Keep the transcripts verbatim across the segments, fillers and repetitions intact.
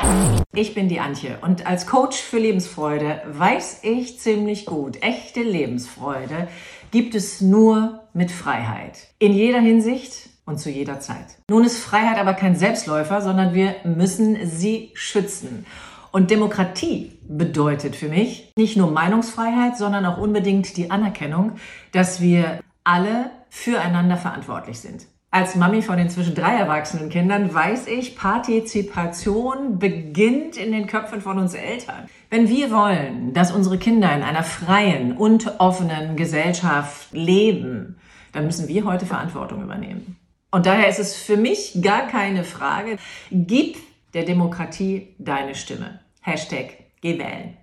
Ich bin die Antje und als Coach für Lebensfreude weiß ich ziemlich gut, echte Lebensfreude gibt es nur mit Freiheit. In jeder Hinsicht und zu jeder Zeit. Nun ist Freiheit aber kein Selbstläufer, sondern wir müssen sie schützen. Und Demokratie bedeutet für mich nicht nur Meinungsfreiheit, sondern auch unbedingt die Anerkennung, dass wir alle füreinander verantwortlich sind. Als Mami von inzwischen drei erwachsenen Kindern weiß ich, Partizipation beginnt in den Köpfen von uns Eltern. Wenn wir wollen, dass unsere Kinder in einer freien und offenen Gesellschaft leben, dann müssen wir heute Verantwortung übernehmen. Und daher ist es für mich gar keine Frage, gib der Demokratie deine Stimme. Hashtag geh wählen.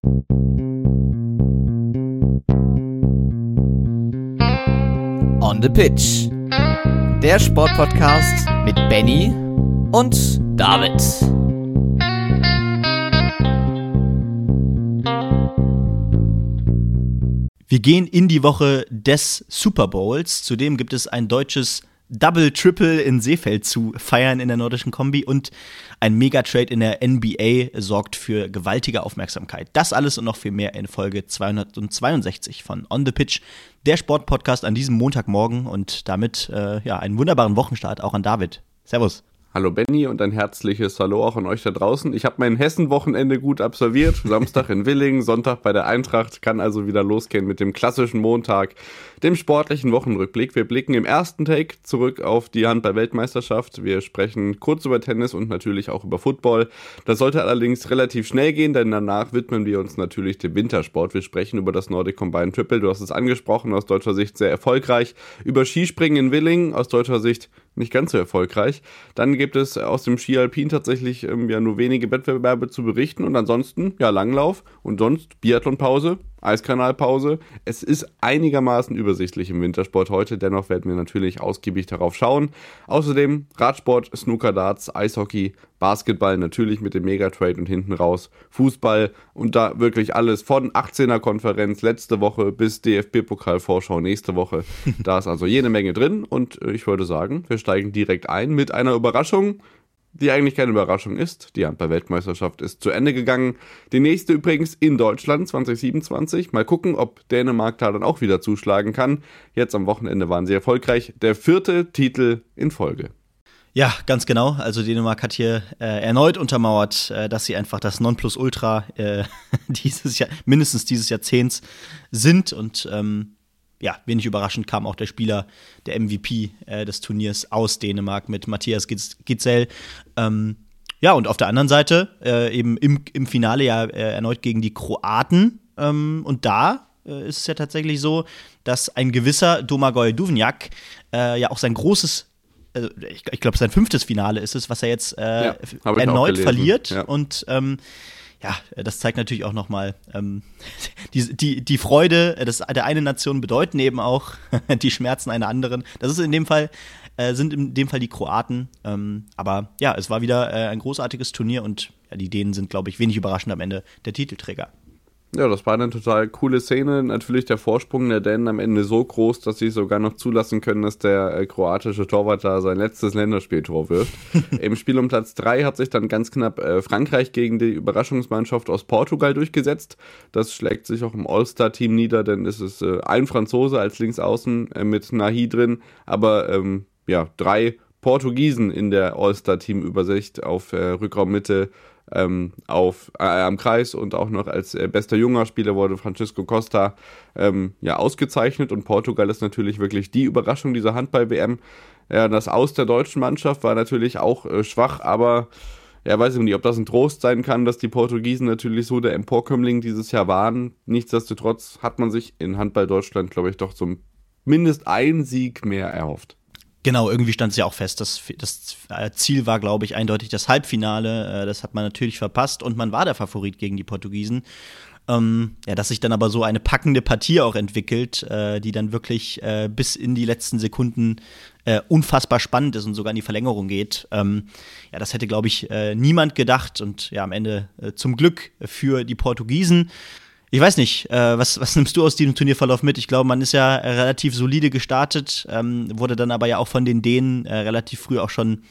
On the Pitch. Der Sportpodcast mit Benny und David. Wir gehen in die Woche des Super Bowls. Zudem gibt es ein deutsches Double Triple in Seefeld zu feiern in der nordischen Kombi und ein Megatrade in der N B A sorgt für gewaltige Aufmerksamkeit. Das alles und noch viel mehr in Folge zweihundertzweiundsechzig von On the Pitch, der Sportpodcast an diesem Montagmorgen und damit äh, ja einen wunderbaren Wochenstart auch an David. Servus. Hallo Benny und ein herzliches Hallo auch an euch da draußen. Ich habe mein Hessen-Wochenende gut absolviert. Samstag in Willingen, Sonntag bei der Eintracht. Kann also wieder losgehen mit dem klassischen Montag, dem sportlichen Wochenrückblick. Wir blicken im ersten Take zurück auf die Handball-Weltmeisterschaft. Wir sprechen kurz über Tennis und natürlich auch über Football. Das sollte allerdings relativ schnell gehen, denn danach widmen wir uns natürlich dem Wintersport. Wir sprechen über das Nordic Combined Triple. Du hast es angesprochen, aus deutscher Sicht sehr erfolgreich. Über Skispringen in Willingen, aus deutscher Sicht nicht ganz so erfolgreich. Dann gibt es aus dem Ski Alpin tatsächlich ähm, ja nur wenige Wettbewerbe zu berichten und ansonsten ja Langlauf und sonst Biathlonpause, Eiskanalpause. Es ist einigermaßen übersichtlich im Wintersport heute, dennoch werden wir natürlich ausgiebig darauf schauen. Außerdem Radsport, Snooker, Darts, Eishockey, Basketball natürlich mit dem Megatrade und hinten raus Fußball und da wirklich alles von achtzehner-Konferenz letzte Woche bis D F B-Pokal-Vorschau nächste Woche. Da ist also jede Menge drin und ich würde sagen, wir steigen direkt ein mit einer Überraschung, die eigentlich keine Überraschung ist. Die Handball-Weltmeisterschaft ist zu Ende gegangen. Die nächste übrigens in Deutschland zwanzig siebenundzwanzig. Mal gucken, ob Dänemark da dann auch wieder zuschlagen kann. Jetzt am Wochenende waren sie erfolgreich. Der vierte Titel in Folge. Ja, ganz genau. Also Dänemark hat hier äh, erneut untermauert, äh, dass sie einfach das Nonplusultra äh, dieses Jahr, mindestens dieses Jahrzehnts sind. Und ähm, ja, wenig überraschend kam auch der Spieler, der M V P äh, des Turniers aus Dänemark mit Mathias Gidsel. Ähm, ja, und auf der anderen Seite äh, eben im, im Finale ja äh, erneut gegen die Kroaten. Ähm, und da äh, ist es ja tatsächlich so, dass ein gewisser Domagoj Duvnjak äh, ja auch sein großes Also ich, ich glaube, sein fünftes Finale ist es, was er jetzt äh, ja, erneut verliert. Ja. Und ähm, ja, das zeigt natürlich auch nochmal ähm, die, die, die Freude des, der einen Nation bedeuten eben auch die Schmerzen einer anderen. Das ist in dem Fall, äh, sind in dem Fall die Kroaten. Ähm, aber ja, es war wieder äh, ein großartiges Turnier und ja, die Dänen sind, glaube ich, wenig überraschend am Ende der Titelträger. Ja, das war eine total coole Szene. Natürlich der Vorsprung der Dänen am Ende so groß, dass sie sogar noch zulassen können, dass der äh, kroatische Torwart da sein letztes Länderspieltor wirft. Im Spiel um Platz drei hat sich dann ganz knapp äh, Frankreich gegen die Überraschungsmannschaft aus Portugal durchgesetzt. Das schlägt sich auch im All-Star-Team nieder, denn es ist äh, ein Franzose als Linksaußen äh, mit Nahi drin, aber ähm, ja, drei Portugiesen in der All-Star-Team-Übersicht auf äh, Rückraummitte. Ähm, auf, äh, am Kreis und auch noch als äh, bester junger Spieler wurde Francisco Costa ähm, ja, ausgezeichnet und Portugal ist natürlich wirklich die Überraschung dieser Handball-W M. Ja, das Aus der deutschen Mannschaft war natürlich auch äh, schwach, aber ja, weiß ich nicht, ob das ein Trost sein kann, dass die Portugiesen natürlich so der Emporkömmling dieses Jahr waren. Nichtsdestotrotz hat man sich in Handball Deutschland, glaube ich, doch zumindest einen Sieg mehr erhofft. Genau, irgendwie stand es ja auch fest. Das, das Ziel war, glaube ich, eindeutig das Halbfinale. Das hat man natürlich verpasst und man war der Favorit gegen die Portugiesen. Ähm, ja, dass sich dann aber so eine packende Partie auch entwickelt, äh, die dann wirklich äh, bis in die letzten Sekunden äh, unfassbar spannend ist und sogar in die Verlängerung geht. Ähm, ja, das hätte, glaube ich, äh, niemand gedacht und ja, am Ende äh, zum Glück für die Portugiesen. Ich weiß nicht, äh, was, was nimmst du aus diesem Turnierverlauf mit? Ich glaube, man ist ja relativ solide gestartet, ähm, wurde dann aber ja auch von den Dänen äh, relativ früh auch schon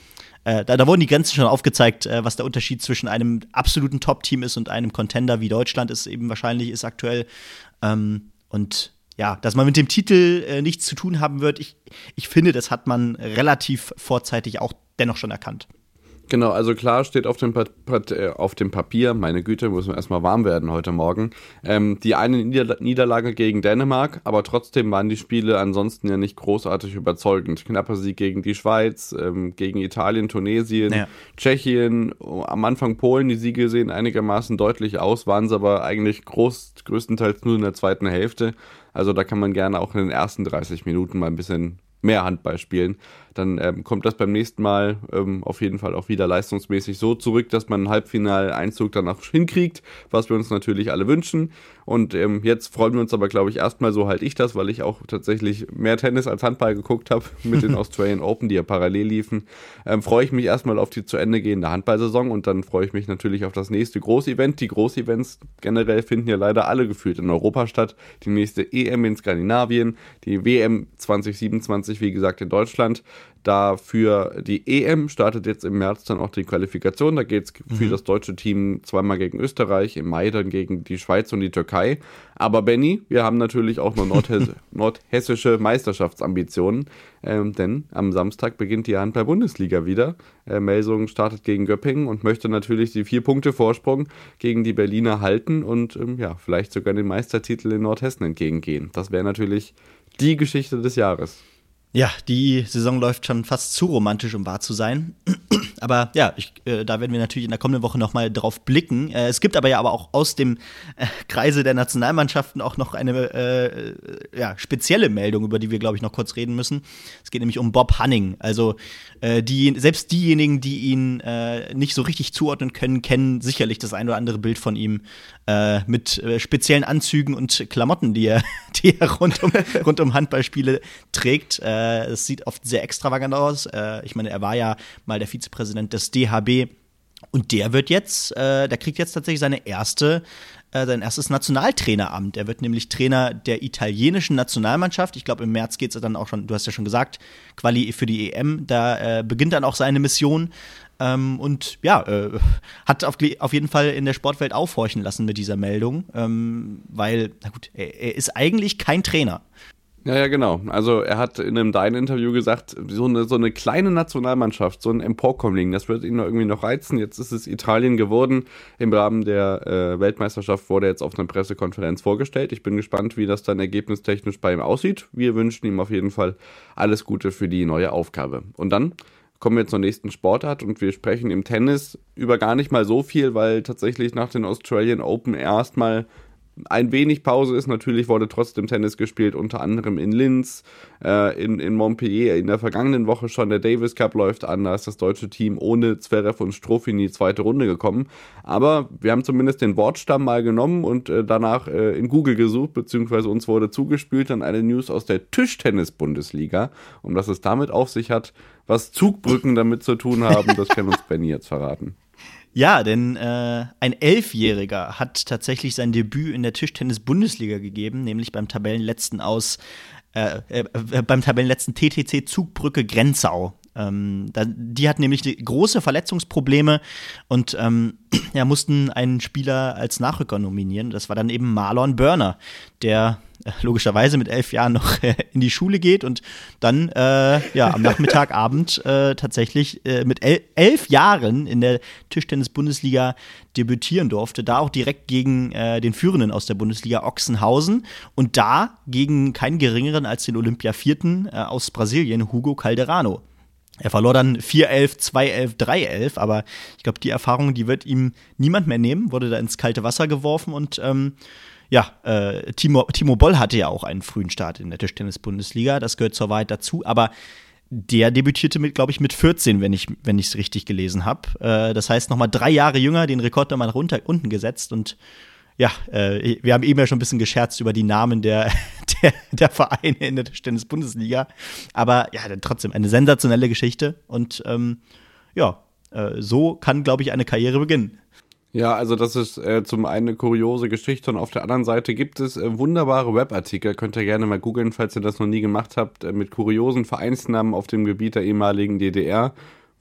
äh, da, da wurden die Grenzen schon aufgezeigt, äh, was der Unterschied zwischen einem absoluten Top-Team ist und einem Contender wie Deutschland ist eben wahrscheinlich ist aktuell. Ähm, und ja, dass man mit dem Titel äh, nichts zu tun haben wird, ich, ich finde, das hat man relativ vorzeitig auch dennoch schon erkannt. Genau, also klar steht auf dem, pa- pa- äh, auf dem Papier, meine Güte, müssen wir erstmal warm werden heute Morgen, ähm, die eine Nieder- Niederlage gegen Dänemark, aber trotzdem waren die Spiele ansonsten ja nicht großartig überzeugend. Knapper Sieg gegen die Schweiz, ähm, gegen Italien, Tunesien, ja. Tschechien, am Anfang Polen, die Siege sehen einigermaßen deutlich aus, waren es aber eigentlich groß, größtenteils nur in der zweiten Hälfte. Also da kann man gerne auch in den ersten dreißig Minuten mal ein bisschen mehr Handball spielen. Dann ähm, kommt das beim nächsten Mal ähm, auf jeden Fall auch wieder leistungsmäßig so zurück, dass man einen Halbfinaleinzug dann auch hinkriegt, was wir uns natürlich alle wünschen. Und ähm, jetzt freuen wir uns aber, glaube ich, erstmal, so halte ich das, weil ich auch tatsächlich mehr Tennis als Handball geguckt habe mit den Australian Open, die ja parallel liefen. Ähm, freue ich mich erstmal auf die zu Ende gehende Handballsaison und dann freue ich mich natürlich auf das nächste Großevent. Die Großevents generell finden ja leider alle gefühlt in Europa statt. Die nächste E M in Skandinavien, die W M zwanzig siebenundzwanzig, wie gesagt, in Deutschland. Da für die E M startet jetzt im März dann auch die Qualifikation. Da geht es für mhm. das deutsche Team zweimal gegen Österreich, im Mai dann gegen die Schweiz und die Türkei. Aber Benni, wir haben natürlich auch noch nordhess- nordhessische Meisterschaftsambitionen, ähm, denn am Samstag beginnt die Handball-Bundesliga wieder. Äh, Melsungen startet gegen Göppingen und möchte natürlich die vier Punkte Vorsprung gegen die Berliner halten und ähm, ja, vielleicht sogar den Meistertitel in Nordhessen entgegengehen. Das wäre natürlich die Geschichte des Jahres. Ja, die Saison läuft schon fast zu romantisch, um wahr zu sein. Aber ja, ich, äh, da werden wir natürlich in der kommenden Woche nochmal drauf blicken. Äh, es gibt aber ja aber auch aus dem äh, Kreise der Nationalmannschaften auch noch eine äh, ja, spezielle Meldung, über die wir, glaube ich, noch kurz reden müssen. Es geht nämlich um Bob Hanning. Also äh, die, selbst diejenigen, die ihn äh, nicht so richtig zuordnen können, kennen sicherlich das ein oder andere Bild von ihm äh, mit äh, speziellen Anzügen und Klamotten, die er, die er rund, um, rund um Handballspiele trägt. Äh, Es sieht oft sehr extravagant aus. Äh, ich meine, er war ja mal der Vizepräsident des D H B und der wird jetzt, äh, der kriegt jetzt tatsächlich seine erste, äh, sein erstes Nationaltraineramt. Er wird nämlich Trainer der italienischen Nationalmannschaft. Ich glaube, im März geht es dann auch schon, du hast ja schon gesagt, Quali für die E M. Da äh, beginnt dann auch seine Mission. Ähm, und ja, äh, hat auf, auf jeden Fall in der Sportwelt aufhorchen lassen mit dieser Meldung, ähm, weil, na gut, er, er ist eigentlich kein Trainer. Ja, ja, genau. Also er hat in einem Dein-Interview gesagt, so eine, so eine kleine Nationalmannschaft, so ein Emporkömmling, das wird ihn noch irgendwie noch reizen. Jetzt ist es Italien geworden. Im Rahmen der äh, Weltmeisterschaft wurde er jetzt auf einer Pressekonferenz vorgestellt. Ich bin gespannt, wie das dann ergebnistechnisch bei ihm aussieht. Wir wünschen ihm auf jeden Fall alles Gute für die neue Aufgabe. Und dann kommen wir zur nächsten Sportart und wir sprechen im Tennis über gar nicht mal so viel, weil tatsächlich nach den Australian Open erstmal ein wenig Pause ist. Natürlich wurde trotzdem Tennis gespielt, unter anderem in Linz, äh, in, in Montpellier. In der vergangenen Woche schon der Davis Cup läuft an, da ist das deutsche Team ohne Zverev und Struff in die zweite Runde gekommen. Aber wir haben zumindest den Wortstamm mal genommen und äh, danach äh, in Google gesucht, beziehungsweise uns wurde zugespült dann eine News aus der Tischtennis-Bundesliga. Und was es damit auf sich hat, was Zugbrücken damit zu tun haben, das kann uns Benni jetzt verraten. Ja, denn äh, ein Elfjähriger hat tatsächlich sein Debüt in der Tischtennis-Bundesliga gegeben, nämlich beim Tabellenletzten aus, äh, äh, beim Tabellenletzten T T C Zugbrücke Grenzau. Ähm, da, die hatten nämlich die große Verletzungsprobleme und ähm, ja, mussten einen Spieler als Nachrücker nominieren. Das war dann eben Marlon Börner, der äh, logischerweise mit elf Jahren noch äh, in die Schule geht und dann äh, ja am Nachmittagabend äh, tatsächlich äh, mit el- elf Jahren in der Tischtennis-Bundesliga debütieren durfte. Da auch direkt gegen äh, den Führenden aus der Bundesliga Ochsenhausen und da gegen keinen geringeren als den Olympia-Vierten äh, aus Brasilien, Hugo Calderano. Er verlor dann vier elf, zwei elf, drei elf, aber ich glaube, die Erfahrung, die wird ihm niemand mehr nehmen, wurde da ins kalte Wasser geworfen und ähm, ja, äh, Timo, Timo Boll hatte ja auch einen frühen Start in der Tischtennis-Bundesliga, das gehört zur Wahrheit dazu, aber der debütierte mit, glaube ich, mit vierzehn, wenn ich wenn ich es richtig gelesen habe. Äh, das heißt, nochmal drei Jahre jünger, den Rekord nochmal nach runter, unten gesetzt und ja, äh, wir haben eben ja schon ein bisschen gescherzt über die Namen der, der, der Vereine in der Tischtennis-Bundesliga. Aber ja, trotzdem eine sensationelle Geschichte. Und ähm, ja, äh, so kann, glaube ich, eine Karriere beginnen. Ja, also das ist äh, zum einen eine kuriose Geschichte und auf der anderen Seite gibt es äh, wunderbare Webartikel, könnt ihr gerne mal googeln, falls ihr das noch nie gemacht habt, äh, mit kuriosen Vereinsnamen auf dem Gebiet der ehemaligen D D R,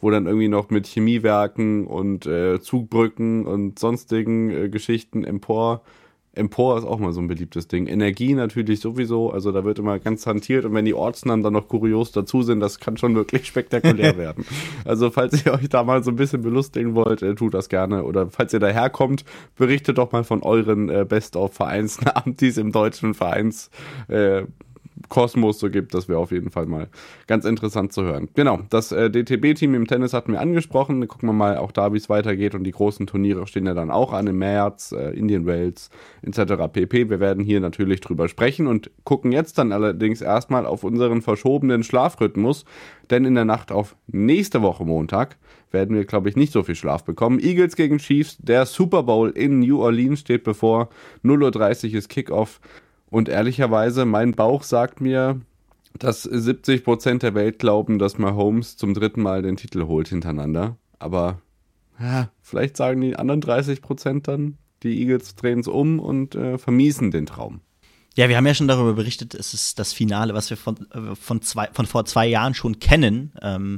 wo dann irgendwie noch mit Chemiewerken und äh, Zugbrücken und sonstigen äh, Geschichten empor Empor ist auch mal so ein beliebtes Ding. Energie natürlich sowieso, also da wird immer ganz hantiert und wenn die Ortsnamen dann noch kurios dazu sind, das kann schon wirklich spektakulär werden. Also falls ihr euch da mal so ein bisschen belustigen wollt, äh, tut das gerne. Oder falls ihr daherkommt, berichtet doch mal von euren äh, Best-of-Vereinsnamen, die es im deutschen Vereins äh, Kosmos so gibt, das wäre auf jeden Fall mal ganz interessant zu hören. Genau, das äh, D T B-Team im Tennis hatten wir angesprochen. Dann gucken wir mal auch da, wie es weitergeht. Und die großen Turniere stehen ja dann auch an im März, äh, Indian Wells et cetera pp. Wir werden hier natürlich drüber sprechen und gucken jetzt dann allerdings erstmal auf unseren verschobenen Schlafrhythmus. Denn in der Nacht auf nächste Woche Montag werden wir, glaube ich, nicht so viel Schlaf bekommen. Eagles gegen Chiefs, der Super Bowl in New Orleans steht bevor. null Uhr dreißig ist Kickoff. Und ehrlicherweise, mein Bauch sagt mir, dass siebzig Prozent der Welt glauben, dass Mahomes zum dritten Mal den Titel holt hintereinander. Aber ja, vielleicht sagen die anderen dreißig Prozent dann, die Eagles drehen es um und äh, vermiesen den Traum. Ja, wir haben ja schon darüber berichtet, es ist das Finale, was wir von, von, zwei, von vor zwei Jahren schon kennen, ähm,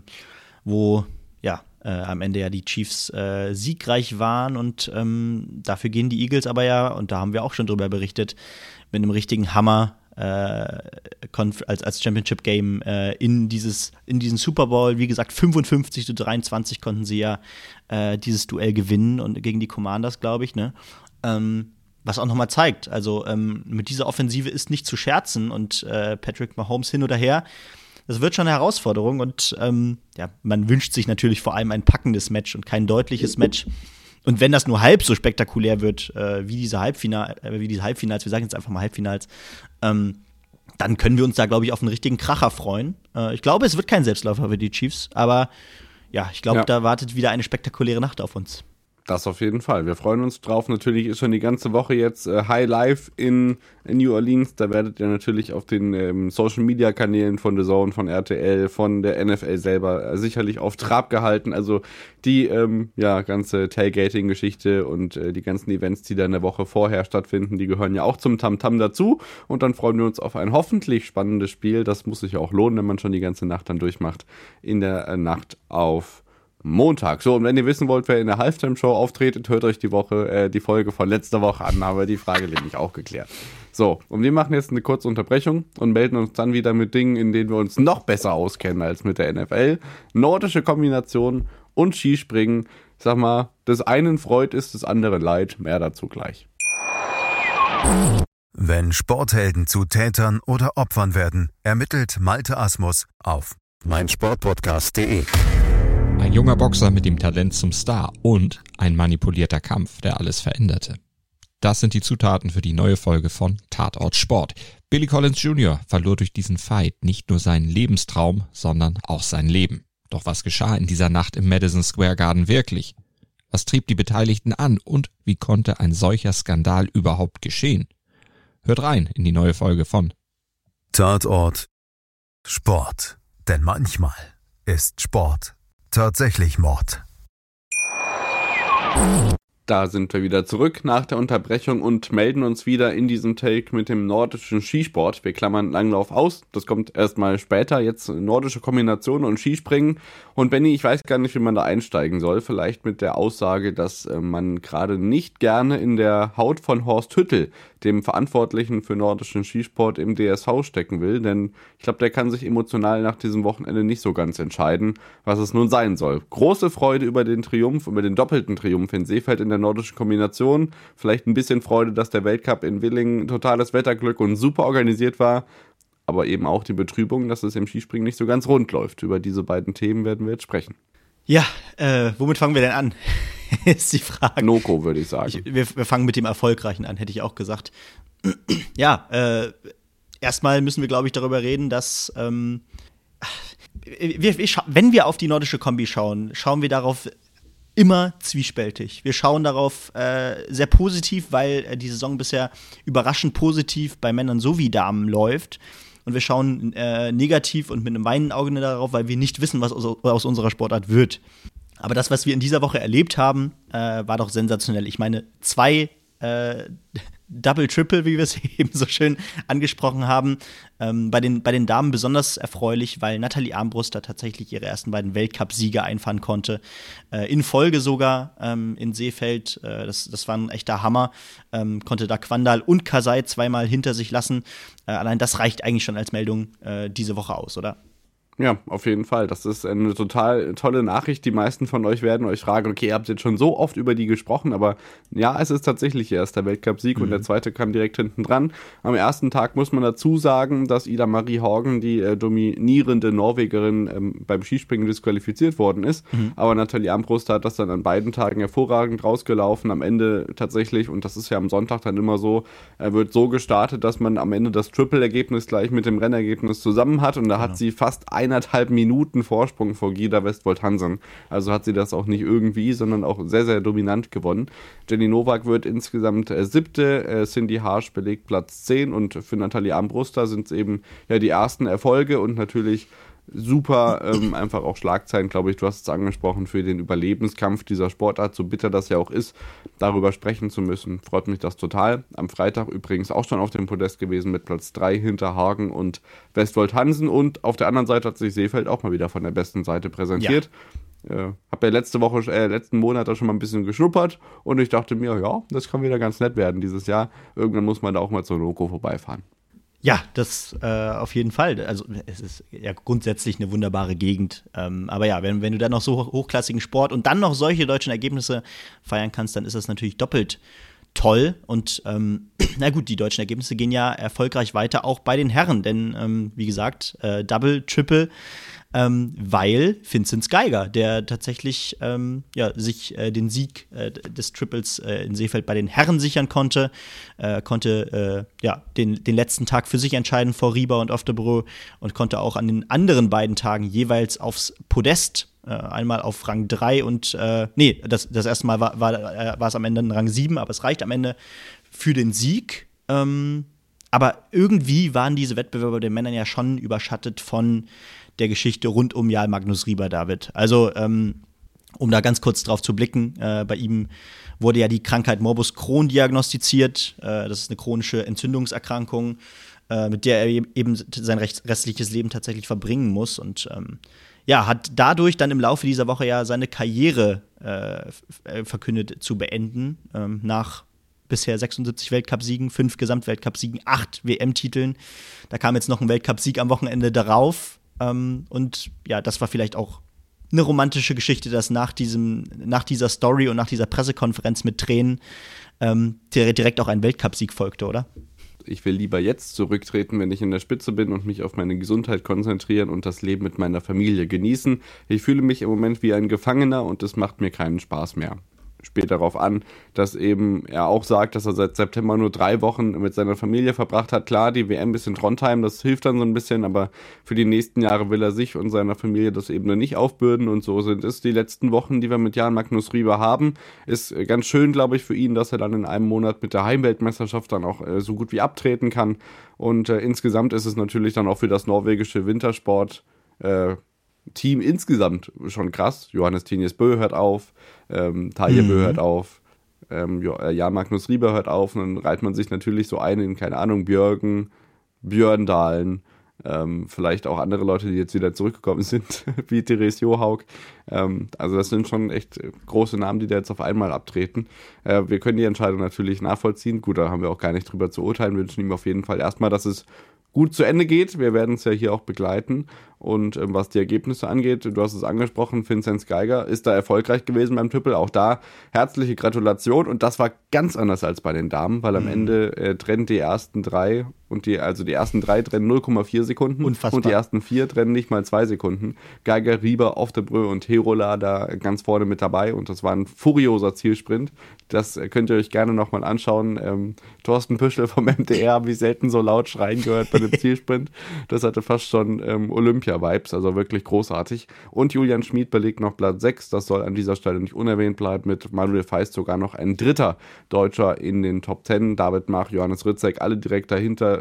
wo ja äh, am Ende ja die Chiefs äh, siegreich waren und ähm, dafür gehen die Eagles aber ja, und da haben wir auch schon drüber berichtet, mit einem richtigen Hammer äh, als, als Championship-Game äh, in, dieses, in diesen Super Bowl. Wie gesagt, fünfundfünfzig zu dreiundzwanzig konnten sie ja äh, dieses Duell gewinnen und gegen die Commanders, glaube ich, ne? Ähm, was auch nochmal zeigt, also ähm, mit dieser Offensive ist nicht zu scherzen und äh, Patrick Mahomes hin oder her, das wird schon eine Herausforderung und ähm, ja, man wünscht sich natürlich vor allem ein packendes Match und kein deutliches Match. Und wenn das nur halb so spektakulär wird, äh, wie diese Halbfinal, äh, wie diese Halbfinals, wir sagen jetzt einfach mal Halbfinals, ähm, dann können wir uns da, glaube ich, auf einen richtigen Kracher freuen. Äh, ich glaube, es wird kein Selbstläufer für die Chiefs, aber ja, ich glaube, ja. Da wartet wieder eine spektakuläre Nacht auf uns. Das auf jeden Fall. Wir freuen uns drauf. Natürlich ist schon die ganze Woche jetzt äh, High Life in, in New Orleans. Da werdet ihr natürlich auf den ähm, Social-Media-Kanälen von The Zone, von R T L, von der N F L selber äh, sicherlich auf Trab gehalten. Also die ähm, ja ganze Tailgating-Geschichte und äh, die ganzen Events, die da in der Woche vorher stattfinden, die gehören ja auch zum Tamtam dazu. Und dann freuen wir uns auf ein hoffentlich spannendes Spiel. Das muss sich ja auch lohnen, wenn man schon die ganze Nacht dann durchmacht. In der äh, Nacht auf Montag. So, und wenn ihr wissen wollt, wer in der Halftime-Show auftretet, hört euch die Woche, äh, die Folge von letzter Woche an, aber die Frage nämlich auch geklärt. So, und wir machen jetzt eine kurze Unterbrechung und melden uns dann wieder mit Dingen, in denen wir uns noch besser auskennen als mit der N F L. Nordische Kombination und Skispringen. Ich sag mal, des einen Freud ist, des anderen Leid. Mehr dazu gleich. Wenn Sporthelden zu Tätern oder Opfern werden, ermittelt Malte Asmus auf meinsportpodcast punkt de. Ein junger Boxer mit dem Talent zum Star und ein manipulierter Kampf, der alles veränderte. Das sind die Zutaten für die neue Folge von Tatort Sport. Billy Collins Junior verlor durch diesen Fight nicht nur seinen Lebenstraum, sondern auch sein Leben. Doch was geschah in dieser Nacht im Madison Square Garden wirklich? Was trieb die Beteiligten an und wie konnte ein solcher Skandal überhaupt geschehen? Hört rein in die neue Folge von Tatort Sport. Denn manchmal ist Sport tatsächlich Mord. Da sind wir wieder zurück nach der Unterbrechung und melden uns wieder in diesem Take mit dem nordischen Skisport. Wir klammern Langlauf aus, das kommt erstmal später. Jetzt nordische Kombination und Skispringen. Und Benni, ich weiß gar nicht, wie man da einsteigen soll. Vielleicht mit der Aussage, dass äh, man gerade nicht gerne in der Haut von Horst Hüttel, dem Verantwortlichen für nordischen Skisport im D S V, stecken will. Denn ich glaube, der kann sich emotional nach diesem Wochenende nicht so ganz entscheiden, was es nun sein soll. Große Freude über den Triumph, über den doppelten Triumph in Seefeld in der nordischen Kombination. Vielleicht ein bisschen Freude, dass der Weltcup in Willingen totales Wetterglück und super organisiert war. Aber eben auch die Betrübung, dass es im Skispringen nicht so ganz rund läuft. Über diese beiden Themen werden wir jetzt sprechen. Ja, äh, womit fangen wir denn an? Ist die Frage. Noko, würde ich sagen. Ich, wir, wir fangen mit dem Erfolgreichen an, hätte ich auch gesagt. Ja, äh, erstmal müssen wir, glaube ich, darüber reden, dass ähm, wir, wir scha- wenn wir auf die nordische Kombi schauen, schauen wir darauf immer zwiespältig. Wir schauen darauf äh, sehr positiv, weil äh, die Saison bisher überraschend positiv bei Männern sowie Damen läuft. Und wir schauen äh, negativ und mit einem weinenden Auge darauf, weil wir nicht wissen, was aus, aus unserer Sportart wird. Aber das, was wir in dieser Woche erlebt haben, äh, war doch sensationell. Ich meine, zwei äh, Double, Triple, wie wir es eben so schön angesprochen haben. Ähm, bei den, bei den Damen besonders erfreulich, weil Nathalie Armbruster tatsächlich ihre ersten beiden Weltcup-Siege einfahren konnte. Äh, in Folge sogar ähm, in Seefeld. Äh, das, das war ein echter Hammer. Ähm, konnte da Quandal und Kasai zweimal hinter sich lassen. Äh, allein das reicht eigentlich schon als Meldung äh, diese Woche aus, oder? Ja, auf jeden Fall. Das ist eine total tolle Nachricht. Die meisten von euch werden euch fragen, okay, ihr habt jetzt schon so oft über die gesprochen, aber ja, es ist tatsächlich erst der Weltcup-Sieg mhm. und der zweite kam direkt hinten dran. Am ersten Tag muss man dazu sagen, dass Ida Marie Horgen, die äh, dominierende Norwegerin, ähm, beim Skispringen disqualifiziert worden ist. Mhm. Aber Nathalie Armbruster hat das dann an beiden Tagen hervorragend rausgelaufen. Am Ende tatsächlich, und das ist ja am Sonntag dann immer so, er wird so gestartet, dass man am Ende das Triple-Ergebnis gleich mit dem Rennergebnis zusammen hat und da genau. hat sie fast eineinhalb Minuten Vorsprung vor Gida Westwold Hansen. Also hat sie das auch nicht irgendwie, sondern auch sehr, sehr dominant gewonnen. Jenny Nowak wird insgesamt äh, siebte, äh, Cindy Harsch belegt Platz zehn und für Nathalie Armbruster sind es eben ja die ersten Erfolge und natürlich super, ähm, einfach auch Schlagzeilen, glaube ich, du hast es angesprochen, für den Überlebenskampf dieser Sportart, so bitter das ja auch ist, darüber sprechen zu müssen. Freut mich das total. Am Freitag übrigens auch schon auf dem Podest gewesen mit Platz drei hinter Hagen und Westwold Hansen und auf der anderen Seite hat sich Seefeld auch mal wieder von der besten Seite präsentiert. Ja. Äh, hab ja letzte Woche, äh, letzten Monat da schon mal ein bisschen geschnuppert und ich dachte mir, ja, das kann wieder ganz nett werden dieses Jahr. Irgendwann muss man da auch mal zur Loco vorbeifahren. Ja, das äh, auf jeden Fall. Also es ist ja grundsätzlich eine wunderbare Gegend. Ähm, aber ja, wenn, wenn du dann noch so hochklassigen Sport und dann noch solche deutschen Ergebnisse feiern kannst, dann ist das natürlich doppelt toll. Und ähm, na gut, die deutschen Ergebnisse gehen ja erfolgreich weiter, auch bei den Herren. Denn ähm, wie gesagt, äh, Double, Triple, ähm, weil Vinzenz Geiger, der tatsächlich ähm, ja, sich äh, den Sieg äh, des Triples äh, in Seefeld bei den Herren sichern konnte, äh, konnte äh, ja, den, den letzten Tag für sich entscheiden vor Rieber und Oftebro und konnte auch an den anderen beiden Tagen jeweils aufs Podest, äh, einmal auf Rang drei und äh, nee, das, das erste Mal war, war, äh, war es am Ende in Rang sieben, aber es reicht am Ende für den Sieg. Ähm, aber irgendwie waren diese Wettbewerbe den Männern ja schon überschattet von der Geschichte rund um Jarl Magnus Rieber, David. Also, ähm, um da ganz kurz drauf zu blicken, äh, bei ihm wurde ja die Krankheit Morbus Crohn diagnostiziert. Äh, das ist eine chronische Entzündungserkrankung, äh, mit der er eben sein restliches Leben tatsächlich verbringen muss. Und ähm, ja, hat dadurch dann im Laufe dieser Woche ja seine Karriere äh, verkündet zu beenden. Ähm, nach bisher sechsundsiebzig Weltcupsiegen, fünf Gesamtweltcupsiegen, acht W M-Titeln. Da kam jetzt noch ein Weltcupsieg am Wochenende darauf. Um, und ja, das war vielleicht auch eine romantische Geschichte, dass nach diesem, nach dieser Story und nach dieser Pressekonferenz mit Tränen ähm, direkt auch ein Weltcupsieg folgte, oder? Ich will lieber jetzt zurücktreten, wenn ich in der Spitze bin und mich auf meine Gesundheit konzentrieren und das Leben mit meiner Familie genießen. Ich fühle mich im Moment wie ein Gefangener und es macht mir keinen Spaß mehr. Spielt darauf an, dass eben er auch sagt, dass er seit September nur drei Wochen mit seiner Familie verbracht hat. Klar, die W M ist in Trondheim, das hilft dann so ein bisschen, aber für die nächsten Jahre will er sich und seiner Familie das eben nicht aufbürden und so sind es die letzten Wochen, die wir mit Jarl Magnus Rieber haben. Ist ganz schön, glaube ich, für ihn, dass er dann in einem Monat mit der Heimweltmeisterschaft dann auch äh, so gut wie abtreten kann und äh, insgesamt ist es natürlich dann auch für das norwegische Wintersport äh, Team insgesamt schon krass. Johannes Tinjes Bø hört auf, ähm, Taje mhm. Bø hört auf, ähm, Jarl Magnus Rieber hört auf und dann reiht man sich natürlich so ein in, keine Ahnung, Björgen, Björndalen, ähm, vielleicht auch andere Leute, die jetzt wieder zurückgekommen sind, wie Therese Johaug. Ähm, also das sind schon echt große Namen, die da jetzt auf einmal abtreten. Äh, wir können die Entscheidung natürlich nachvollziehen. Gut, da haben wir auch gar nicht drüber zu urteilen. Wir wünschen ihm auf jeden Fall erstmal, dass es gut zu Ende geht. Wir werden es ja hier auch begleiten. Und ähm, was die Ergebnisse angeht, du hast es angesprochen, Vinzenz Geiger ist da erfolgreich gewesen beim Triple. Auch da herzliche Gratulation. Und das war ganz anders als bei den Damen, weil am mhm. Ende äh, trennen die ersten drei und die, also die ersten drei trennen null Komma vier Sekunden. Unfassbar. Und die ersten vier trennen nicht mal zwei Sekunden. Geiger, Rieber, Oftebro und Herola da ganz vorne mit dabei. Und das war ein furioser Zielsprint. Das könnt ihr euch gerne nochmal anschauen. Ähm, Thorsten Püschel vom M D R habe ich selten so laut schreien gehört bei dem Zielsprint. Das hatte fast schon ähm, Olympia-Vibes, also wirklich großartig. Und Julian Schmid belegt noch Platz sechs. Das soll an dieser Stelle nicht unerwähnt bleiben. Mit Manuel Feist sogar noch ein dritter Deutscher in den Top zehn. David Mach, Johannes Ritzek, alle direkt dahinter.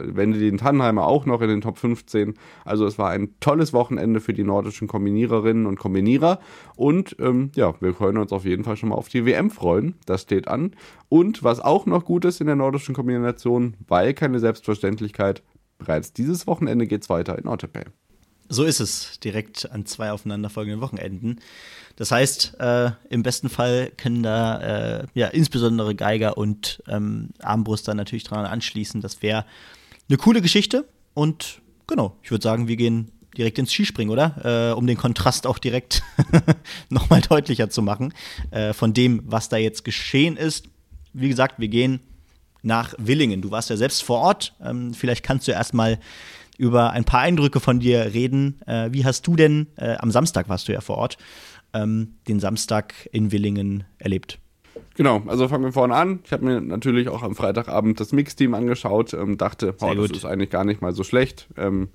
Wendelin Tannheimer auch noch in den Top fünfzehn. Also es war ein tolles Wochenende für die nordischen Kombiniererinnen und Kombinierer. Und ähm, ja, wir können uns auf jeden Fall schon mal auf die W M freuen. Das steht an. Und was auch noch gut ist in der nordischen Kombination, weil keine Selbstverständlichkeit, bereits dieses Wochenende geht es weiter in Otepää. So ist es, direkt an zwei aufeinanderfolgenden Wochenenden. Das heißt, äh, im besten Fall können da äh, ja insbesondere Geiger und ähm, Armbruster natürlich dran anschließen. Das wäre eine coole Geschichte. Und genau, ich würde sagen, wir gehen direkt ins Skispringen, oder? Äh, um den Kontrast auch direkt nochmal deutlicher zu machen äh, von dem, was da jetzt geschehen ist. Wie gesagt, wir gehen nach Willingen. Du warst ja selbst vor Ort. Ähm, vielleicht kannst du erst mal über ein paar Eindrücke von dir reden. Äh, wie hast du denn, äh, am Samstag warst du ja vor Ort, ähm, den Samstag in Willingen erlebt? Genau, also fangen wir vorne an. Ich habe mir natürlich auch am Freitagabend das Mixteam angeschaut, ähm, dachte, oh, das ist eigentlich gar nicht mal so schlecht. Ähm,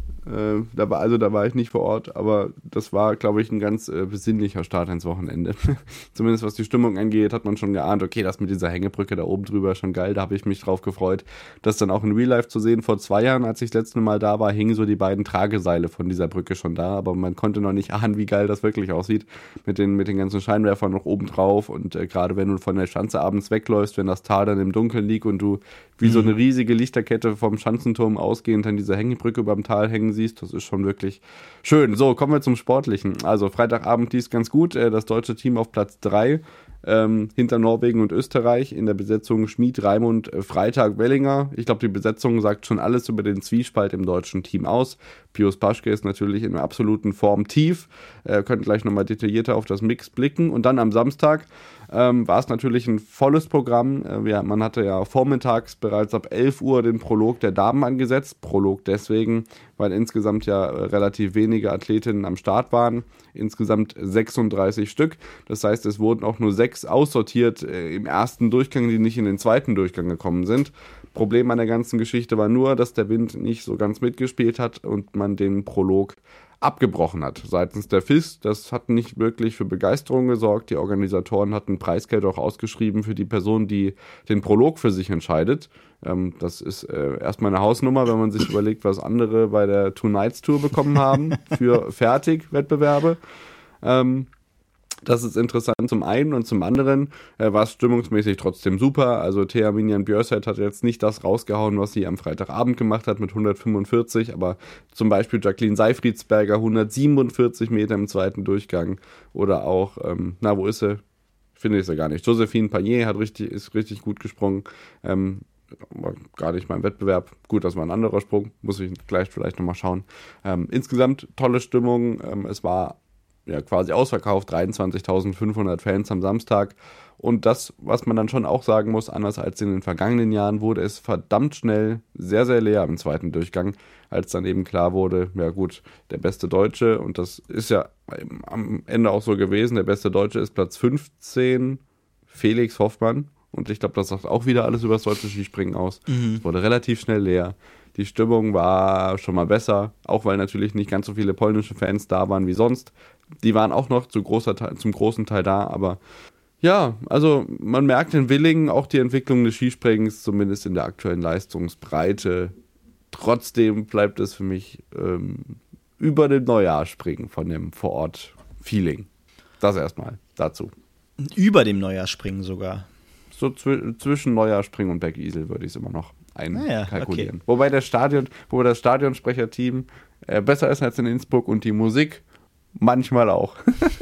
äh, da war, also da war ich nicht vor Ort, aber das war, glaube ich, ein ganz äh, besinnlicher Start ins Wochenende. Zumindest was die Stimmung angeht, hat man schon geahnt, okay, das mit dieser Hängebrücke da oben drüber ist schon geil, da habe ich mich drauf gefreut, das dann auch in Real Life zu sehen. Vor zwei Jahren, als ich das letzte Mal da war, hingen so die beiden Trageseile von dieser Brücke schon da, aber man konnte noch nicht ahnen, wie geil das wirklich aussieht, mit den, mit den ganzen Scheinwerfern noch oben drauf und äh, gerade wenn du von der Schanze abends wegläufst, wenn das Tal dann im Dunkeln liegt und du wie mhm. so eine riesige Lichterkette vom Schanzenturm ausgehend an dieser Hängebrücke über dem Tal hängen siehst, das ist schon wirklich schön. So, kommen wir zum Sportlichen. Also Freitagabend lief ganz gut, äh, das deutsche Team auf Platz drei, ähm, hinter Norwegen und Österreich, in der Besetzung Schmid, Raimund, äh, Freitag, Wellinger. Ich glaube, die Besetzung sagt schon alles über den Zwiespalt im deutschen Team aus. Pius Paschke ist natürlich in einer absoluten Form tief, äh, könnt gleich nochmal detaillierter auf das Mix blicken. Und dann am Samstag ähm, war es natürlich ein volles Programm. Äh, ja, man hatte ja vormittags bereits ab elf Uhr den Prolog der Damen angesetzt. Prolog deswegen, weil insgesamt ja äh, relativ wenige Athletinnen am Start waren. Insgesamt sechsunddreißig Stück. Das heißt, es wurden auch nur sechs aussortiert äh, im ersten Durchgang, die nicht in den zweiten Durchgang gekommen sind. Problem an der ganzen Geschichte war nur, dass der Wind nicht so ganz mitgespielt hat und man den Prolog abgebrochen hat seitens der F I S. Das hat nicht wirklich für Begeisterung gesorgt. Die Organisatoren hatten Preisgeld auch ausgeschrieben für die Person, die den Prolog für sich entscheidet. Ähm, das ist äh, erstmal eine Hausnummer, wenn man sich überlegt, was andere bei der Two Nights Tour bekommen haben für Fertig-Wettbewerbe. Ähm, Das ist interessant zum einen und zum anderen äh, war es stimmungsmäßig trotzdem super. Also Thea Minian Björset hat jetzt nicht das rausgehauen, was sie am Freitagabend gemacht hat mit hundertfünfundvierzig, aber zum Beispiel Jacqueline Seifriedsberger hundertsiebenundvierzig Meter im zweiten Durchgang oder auch, ähm, na wo ist sie? Finde ich sie gar nicht. Josephine Panier hat richtig, ist richtig gut gesprungen. Ähm, war gar nicht mein Wettbewerb. Gut, das war ein anderer Sprung. Muss ich gleich vielleicht nochmal schauen. Ähm, insgesamt tolle Stimmung. Ähm, es war ja quasi ausverkauft, dreiundzwanzigtausendfünfhundert Fans am Samstag. Und das, was man dann schon auch sagen muss, anders als in den vergangenen Jahren, wurde es verdammt schnell sehr, sehr leer im zweiten Durchgang, als dann eben klar wurde, ja gut, der beste Deutsche, und das ist ja am Ende auch so gewesen, der beste Deutsche ist Platz fünfzehn, Felix Hoffmann. Und ich glaube, das sagt auch wieder alles über das deutsche Skispringen aus. Mhm. Es wurde relativ schnell leer. Die Stimmung war schon mal besser, auch weil natürlich nicht ganz so viele polnische Fans da waren wie sonst. Die waren auch noch zu großer Teil, zum großen Teil da, aber ja, also man merkt in Willingen auch die Entwicklung des Skisprings, zumindest in der aktuellen Leistungsbreite. Trotzdem bleibt es für mich ähm, über dem Neujahrsspringen von dem Vorort-Feeling. Das erstmal dazu. Über dem Neujahrsspringen sogar. So zw- zwischen Neujahrsspringen und Bergisel würde ich es immer noch einkalkulieren. Ah ja, okay. Wobei der Stadion, wobei das Stadionsprecherteam äh, besser ist als in Innsbruck und die Musik manchmal auch.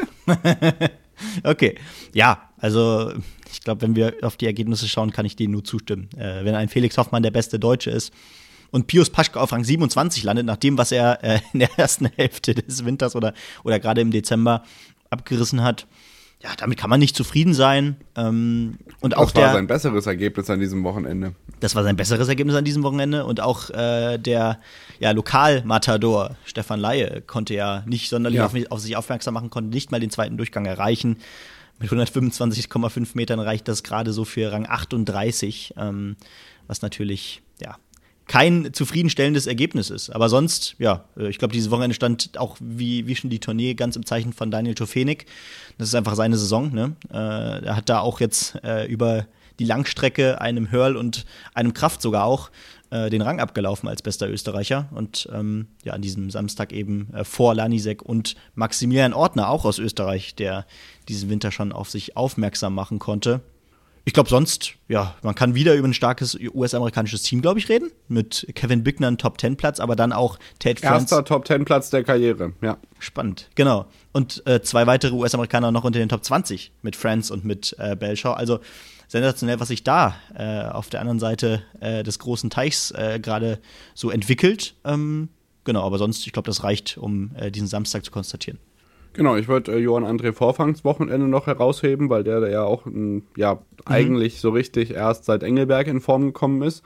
Okay, ja, also ich glaube, wenn wir auf die Ergebnisse schauen, kann ich denen nur zustimmen. Äh, wenn ein Felix Hoffmann der beste Deutsche ist und Pius Paschke auf Rang siebenundzwanzig landet, nach dem, was er äh, in der ersten Hälfte des Winters oder, oder gerade im Dezember abgerissen hat, ja, damit kann man nicht zufrieden sein. Ähm, und das auch war der, sein besseres Ergebnis an diesem Wochenende. Das war sein besseres Ergebnis an diesem Wochenende. Und auch äh, der ja, Lokal-Matador Stefan Laie konnte ja nicht sonderlich ja. auf, auf sich aufmerksam machen, konnte nicht mal den zweiten Durchgang erreichen. Mit hundertfünfundzwanzig Komma fünf Metern reicht das gerade so für Rang achtunddreißig, ähm, was natürlich ja kein zufriedenstellendes Ergebnis ist. Aber sonst, ja, ich glaube, dieses Wochenende stand auch wie, wie schon die Tournee ganz im Zeichen von Daniel Tofenik. Das ist einfach seine Saison, ne? Äh, er hat da auch jetzt äh, über die Langstrecke einem Hörl und einem Kraft sogar auch äh, den Rang abgelaufen als bester Österreicher. Und ähm, ja, an diesem Samstag eben äh, vor Lanisek und Maximilian Ortner, auch aus Österreich, der diesen Winter schon auf sich aufmerksam machen konnte. Ich glaube sonst, ja, man kann wieder über ein starkes U S-amerikanisches Team, glaube ich, reden. Mit Kevin Bickner einen Top-Zehn-Platz, aber dann auch Tate France. Erster Top-Zehn-Platz der Karriere, ja. Spannend, genau. Und äh, zwei weitere U S-Amerikaner noch unter den Top zwanzig mit France und mit äh, Belschau. Also sensationell, was sich da äh, auf der anderen Seite äh, des großen Teichs äh, gerade so entwickelt. Ähm, genau, aber sonst, ich glaube, das reicht, um äh, diesen Samstag zu konstatieren. Genau, ich würde äh, Johann André Vorfangs Wochenende noch herausheben, weil der, der ja auch m, ja mhm. eigentlich so richtig erst seit Engelberg in Form gekommen ist.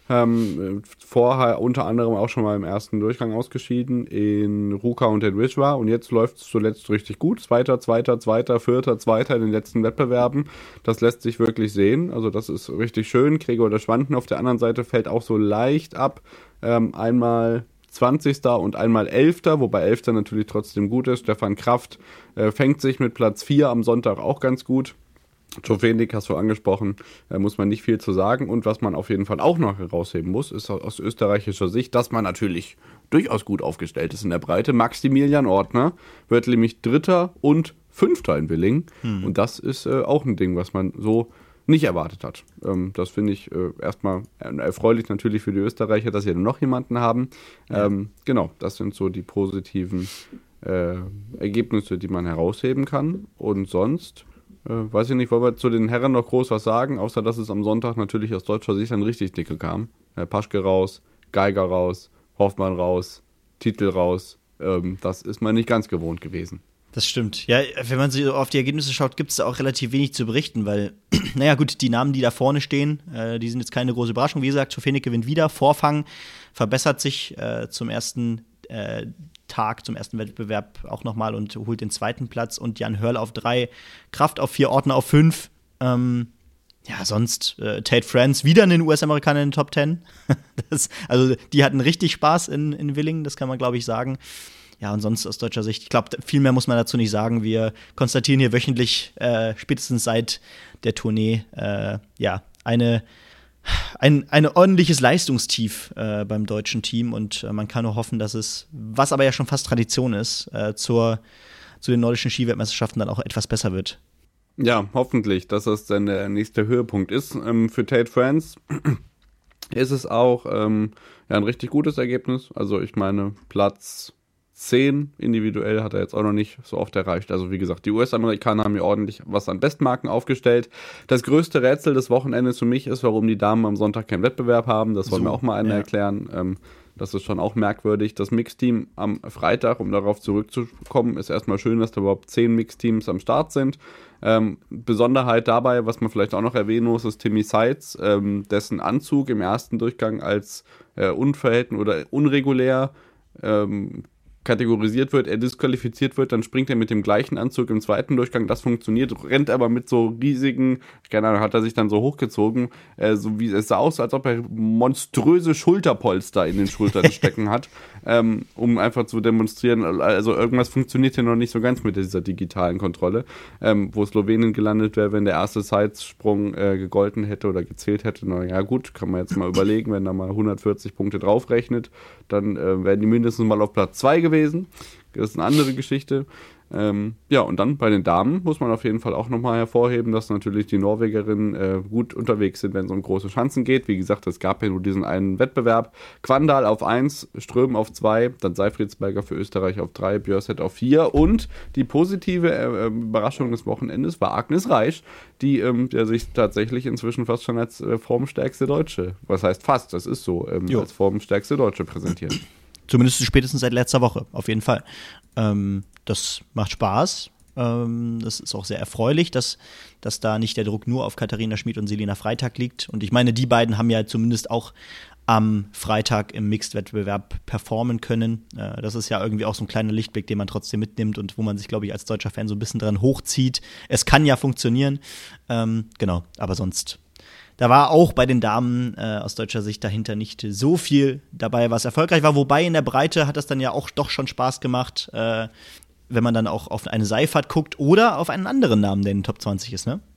Ähm, vorher unter anderem auch schon mal im ersten Durchgang ausgeschieden in Ruka und in Wiswa und jetzt läuft es zuletzt richtig gut. Zweiter, zweiter, zweiter, vierter, zweiter in den letzten Wettbewerben. Das lässt sich wirklich sehen. Also das ist richtig schön. Gregor der Schwanden auf der anderen Seite fällt auch so leicht ab. Ähm, einmal zwanzigster und einmal elfter, wobei elfter natürlich trotzdem gut ist. Stefan Kraft äh, fängt sich mit Platz vier am Sonntag auch ganz gut. Czofenik hast du angesprochen, da muss man nicht viel zu sagen. Und was man auf jeden Fall auch noch herausheben muss, ist aus österreichischer Sicht, dass man natürlich durchaus gut aufgestellt ist in der Breite. Maximilian Ortner wird nämlich Dritter und Fünfter in Willingen. Hm. Und das ist äh, auch ein Ding, was man so nicht erwartet hat. Ähm, das finde ich äh, erstmal erfreulich natürlich für die Österreicher, dass sie dann noch jemanden haben. Ja. Ähm, genau, das sind so die positiven äh, Ergebnisse, die man herausheben kann. Und sonst, äh, weiß ich nicht, wollen wir zu den Herren noch groß was sagen, außer dass es am Sonntag natürlich aus deutscher Sicht dann richtig dicke kam. Äh, Paschke raus, Geiger raus, Hoffmann raus, Titel raus. Ähm, das ist man nicht ganz gewohnt gewesen. Das stimmt. Ja, wenn man so auf die Ergebnisse schaut, gibt es da auch relativ wenig zu berichten, weil, naja gut, die Namen, die da vorne stehen, äh, die sind jetzt keine große Überraschung. Wie gesagt, Czofenik gewinnt wieder, Vorfang verbessert sich äh, zum ersten äh, Tag, zum ersten Wettbewerb auch nochmal und holt den zweiten Platz und Jan Hörl auf drei, Kraft auf vier, Ortner auf fünf. Ähm, ja, sonst äh, Tate France wieder einen U S-Amerikaner in den Top Ten. das, also die hatten richtig Spaß in, in Willingen, das kann man glaube ich sagen. Ja, und sonst aus deutscher Sicht, ich glaube, viel mehr muss man dazu nicht sagen. Wir konstatieren hier wöchentlich, äh, spätestens seit der Tournee, äh, ja, eine, ein eine ordentliches Leistungstief äh, beim deutschen Team. Und äh, man kann nur hoffen, dass es, was aber ja schon fast Tradition ist, äh, zur, zu den nordischen Skiweltmeisterschaften dann auch etwas besser wird. Ja, hoffentlich, dass das dann der nächste Höhepunkt ist. Ähm, für Tate France ist es auch ähm, ja, ein richtig gutes Ergebnis. Also ich meine, Platz zehn individuell hat er jetzt auch noch nicht so oft erreicht. Also wie gesagt, die U S-Amerikaner haben hier ordentlich was an Bestmarken aufgestellt. Das größte Rätsel des Wochenendes für mich ist, warum die Damen am Sonntag keinen Wettbewerb haben. Das wollen so, wir auch mal einer ja. erklären. Ähm, das ist schon auch merkwürdig. Das Mixteam am Freitag, um darauf zurückzukommen, ist erstmal schön, dass da überhaupt zehn Mixteams am Start sind. Ähm, Besonderheit dabei, was man vielleicht auch noch erwähnen muss, ist Timmy Seitz, ähm, dessen Anzug im ersten Durchgang als äh, unverhältnismäßig oder unregulär ähm, kategorisiert wird, er disqualifiziert wird, dann springt er mit dem gleichen Anzug im zweiten Durchgang, das funktioniert, rennt aber mit so riesigen, keine Ahnung, hat er sich dann so hochgezogen, äh, so wie es sah aus, als ob er monströse Schulterpolster in den Schultern stecken hat, ähm, um einfach zu demonstrieren, also irgendwas funktioniert hier noch nicht so ganz mit dieser digitalen Kontrolle, ähm, wo Slowenien gelandet wäre, wenn der erste Sidesprung äh, gegolten hätte oder gezählt hätte, na ja gut, kann man jetzt mal überlegen, wenn da mal hundertvierzig Punkte draufrechnet, dann äh, werden die mindestens mal auf Platz zwei gewesen. Das ist eine andere Geschichte. Ähm, ja, und dann bei den Damen muss man auf jeden Fall auch nochmal hervorheben, dass natürlich die Norwegerinnen äh, gut unterwegs sind, wenn es um große Schanzen geht. Wie gesagt, es gab ja nur diesen einen Wettbewerb. Quandal auf eins, Ström auf zwei, dann Seifriedsberger für Österreich auf drei, Björset auf vier. Und die positive äh, Überraschung des Wochenendes war Agnes Reisch, die ähm, der sich tatsächlich inzwischen fast schon als äh, formstärkste Deutsche, was heißt fast, das ist so, ähm, als formstärkste Deutsche präsentiert. Zumindest spätestens seit letzter Woche, auf jeden Fall. Ähm, das macht Spaß. Ähm, das ist auch sehr erfreulich, dass, dass da nicht der Druck nur auf Katharina Schmid und Selina Freitag liegt. Und ich meine, die beiden haben ja zumindest auch am Freitag im Mixed-Wettbewerb performen können. Äh, das ist ja irgendwie auch so ein kleiner Lichtblick, den man trotzdem mitnimmt und wo man sich, glaube ich, als deutscher Fan so ein bisschen dran hochzieht. Es kann ja funktionieren. Ähm, genau, aber sonst... Da war auch bei den Damen äh, aus deutscher Sicht dahinter nicht so viel dabei, was erfolgreich war. Wobei in der Breite hat das dann ja auch doch schon Spaß gemacht, äh, wenn man dann auch auf eine Seifert guckt oder auf einen anderen Namen, der in den Top zwanzig ist, ne?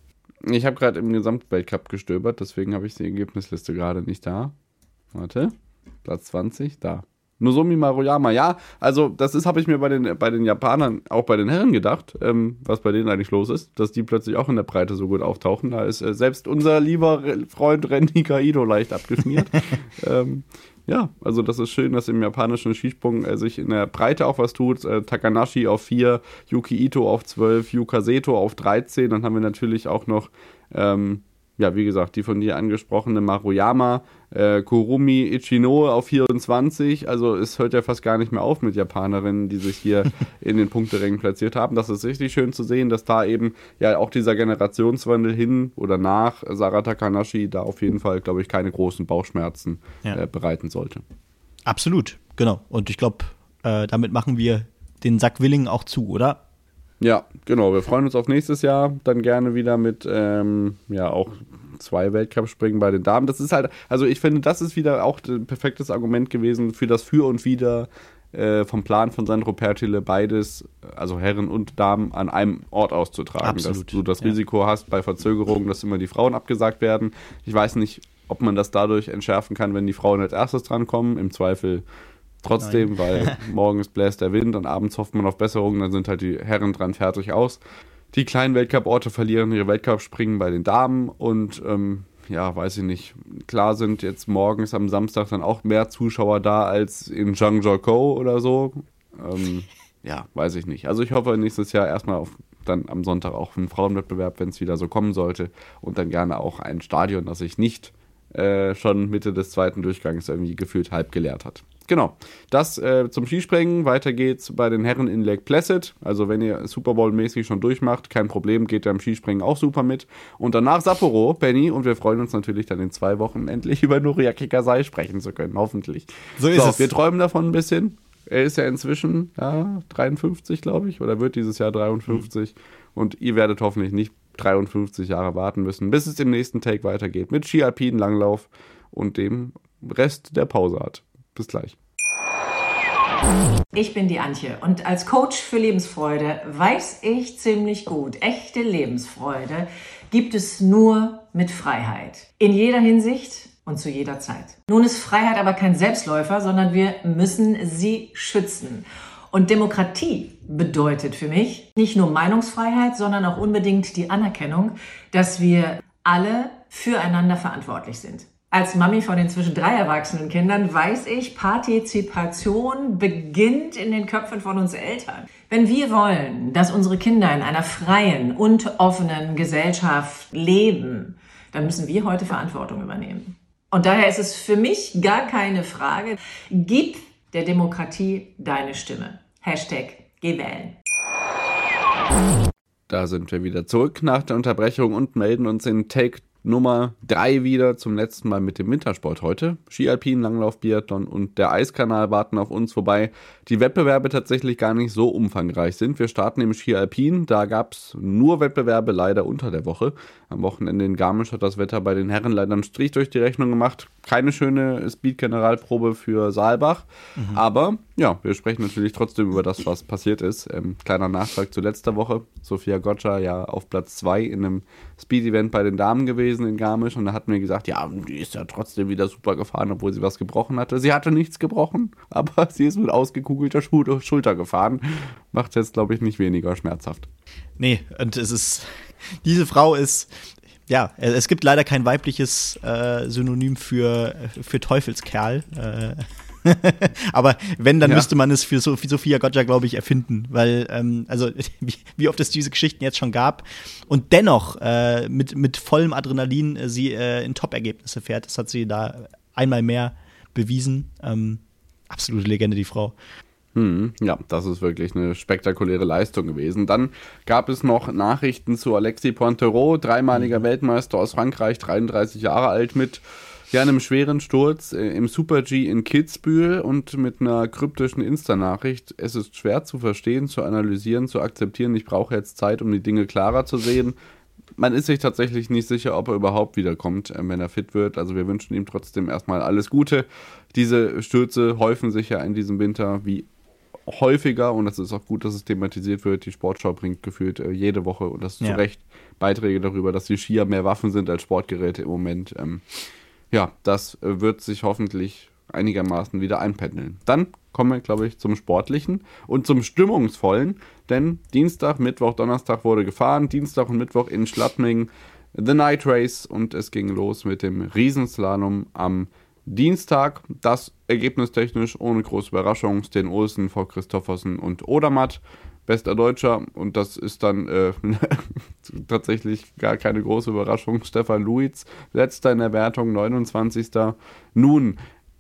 Ich habe gerade im Gesamtweltcup gestöbert, deswegen habe ich die Ergebnisliste gerade nicht da. Warte, Platz zwanzig, da. Nozomi Maruyama, ja, also das ist, habe ich mir bei den, bei den Japanern, auch bei den Herren gedacht, ähm, was bei denen eigentlich los ist, dass die plötzlich auch in der Breite so gut auftauchen. Da ist äh, selbst unser lieber Freund Renny Kaido leicht abgeschmiert. ähm, ja, also das ist schön, dass im japanischen Skisprung äh, sich in der Breite auch was tut. Äh, Takanashi auf vier, Yuki Ito auf zwölf, Yuka Seto auf dreizehn. Dann haben wir natürlich auch noch, ähm, ja, wie gesagt, die von dir angesprochene Maruyama, äh, Kurumi Ichinoe auf vierundzwanzig. Also es hört ja fast gar nicht mehr auf mit Japanerinnen, die sich hier in den Punkterängen platziert haben. Das ist richtig schön zu sehen, dass da eben ja auch dieser Generationswandel hin oder nach Sara Takanashi da auf jeden Fall, glaube ich, keine großen Bauchschmerzen ja. äh, bereiten sollte. Absolut, genau. Und ich glaube, äh, damit machen wir den Sack Willingen auch zu, oder? Ja, genau. Wir freuen uns auf nächstes Jahr. Dann gerne wieder mit, ähm, ja, auch zwei Weltcup-Springen bei den Damen. Das ist halt, also ich finde, das ist wieder auch ein perfektes Argument gewesen für das Für und Wider äh, vom Plan von Sandro Pertile, beides, also Herren und Damen, an einem Ort auszutragen. Absolut. Dass du das ja. Risiko hast bei Verzögerungen, dass immer die Frauen abgesagt werden. Ich weiß nicht, ob man das dadurch entschärfen kann, wenn die Frauen als erstes drankommen. Im Zweifel trotzdem, Nein. weil morgens bläst der Wind und abends hofft man auf Besserung, dann sind halt die Herren dran fertig aus. Die kleinen Weltcup-Orte verlieren ihre Weltcup-Springen bei den Damen und ähm, ja, weiß ich nicht, klar sind jetzt morgens am Samstag dann auch mehr Zuschauer da als in Zhangjiakou oder so. Ähm, ja, weiß ich nicht. Also ich hoffe nächstes Jahr erstmal auf dann am Sonntag auch einen Frauenwettbewerb, wenn es wieder so kommen sollte und dann gerne auch ein Stadion, das sich nicht äh, schon Mitte des zweiten Durchgangs irgendwie gefühlt halb geleert hat. Genau, das äh, zum Skispringen. Weiter geht's bei den Herren in Lake Placid. Also wenn ihr Super Bowl-mäßig schon durchmacht, kein Problem, geht ja im Skispringen auch super mit. Und danach Sapporo, Benny, und wir freuen uns natürlich dann in zwei Wochen endlich über Noriaki Kasai sprechen zu können, hoffentlich. So ist so, es. Wir träumen davon ein bisschen. Er ist ja inzwischen ja, dreiundfünfzig, glaube ich, oder wird dieses Jahr dreiundfünfzig. Mhm. Und ihr werdet hoffentlich nicht dreiundfünfzig Jahre warten müssen, bis es im nächsten Take weitergeht mit Ski Alpin Langlauf und dem Rest der Pause hat. Bis gleich. Ich bin die Antje und als Coach für Lebensfreude weiß ich ziemlich gut, echte Lebensfreude gibt es nur mit Freiheit. In jeder Hinsicht und zu jeder Zeit. Nun ist Freiheit aber kein Selbstläufer, sondern wir müssen sie schützen. Und Demokratie bedeutet für mich nicht nur Meinungsfreiheit, sondern auch unbedingt die Anerkennung, dass wir alle füreinander verantwortlich sind. Als Mami von inzwischen drei erwachsenen Kindern weiß ich, Partizipation beginnt in den Köpfen von uns Eltern. Wenn wir wollen, dass unsere Kinder in einer freien und offenen Gesellschaft leben, dann müssen wir heute Verantwortung übernehmen. Und daher ist es für mich gar keine Frage, gib der Demokratie deine Stimme. Hashtag geh wählen. Da sind wir wieder zurück nach der Unterbrechung und melden uns in Take Nummer drei wieder zum letzten Mal mit dem Wintersport heute. Ski Alpin, Langlauf, Biathlon und der Eiskanal warten auf uns, wobei die Wettbewerbe tatsächlich gar nicht so umfangreich sind. Wir starten im Ski Alpin, da gab es nur Wettbewerbe leider unter der Woche. Am Wochenende in Garmisch hat das Wetter bei den Herren leider einen Strich durch die Rechnung gemacht. Keine schöne Speed-Generalprobe für Saalbach, mhm. aber ja, wir sprechen natürlich trotzdem über das, was passiert ist. Ähm, kleiner Nachtrag zu letzter Woche. Sophia Gotcha ja auf Platz zwei in einem Speed-Event bei den Damen gewesen in Garmisch und da hatten wir gesagt, ja, die ist ja trotzdem wieder super gefahren, obwohl sie was gebrochen hatte. Sie hatte nichts gebrochen, aber sie ist mit ausgekugelter Schu- Schulter gefahren. Macht jetzt, glaube ich, nicht weniger schmerzhaft. Nee, und es ist, diese Frau ist, ja, es gibt leider kein weibliches äh, Synonym für, für Teufelskerl. Äh, aber wenn, dann ja. müsste man es für Sophia Gotcha, glaube ich, erfinden. Weil, ähm, also, wie, wie oft es diese Geschichten jetzt schon gab und dennoch äh, mit, mit vollem Adrenalin äh, sie äh, in Top-Ergebnisse fährt. Das hat sie da einmal mehr bewiesen. Ähm, absolute Legende, die Frau. Hm, ja, das ist wirklich eine spektakuläre Leistung gewesen. Dann gab es noch Nachrichten zu Alexis Pointerot, dreimaliger mhm. Weltmeister aus Frankreich, dreiunddreißig Jahre alt, mit ja, einem schweren Sturz äh, im Super-G in Kitzbühel und mit einer kryptischen Insta-Nachricht. Es ist schwer zu verstehen, zu analysieren, zu akzeptieren. Ich brauche jetzt Zeit, um die Dinge klarer zu sehen. Man ist sich tatsächlich nicht sicher, ob er überhaupt wiederkommt, äh, wenn er fit wird. Also wir wünschen ihm trotzdem erstmal alles Gute. Diese Stürze häufen sich ja in diesem Winter wie häufiger, und das ist auch gut, dass es thematisiert wird, die Sportschau bringt gefühlt äh, jede Woche, und das zu Ja. Recht, Beiträge darüber, dass die Skier mehr Waffen sind als Sportgeräte im Moment. Ähm, ja, das äh, wird sich hoffentlich einigermaßen wieder einpendeln. Dann kommen wir, glaube ich, zum Sportlichen und zum Stimmungsvollen, denn Dienstag, Mittwoch, Donnerstag wurde gefahren, Dienstag und Mittwoch in Schladming The Night Race, und es ging los mit dem Riesenslalom am Dienstag. Das ergebnistechnisch ohne große Überraschung: Sten Olsen vor Christoffersen und Odermatt, bester Deutscher, und das ist dann äh, tatsächlich gar keine große Überraschung. Stefan Luiz, letzter in der Wertung, neunundzwanzigster Nun,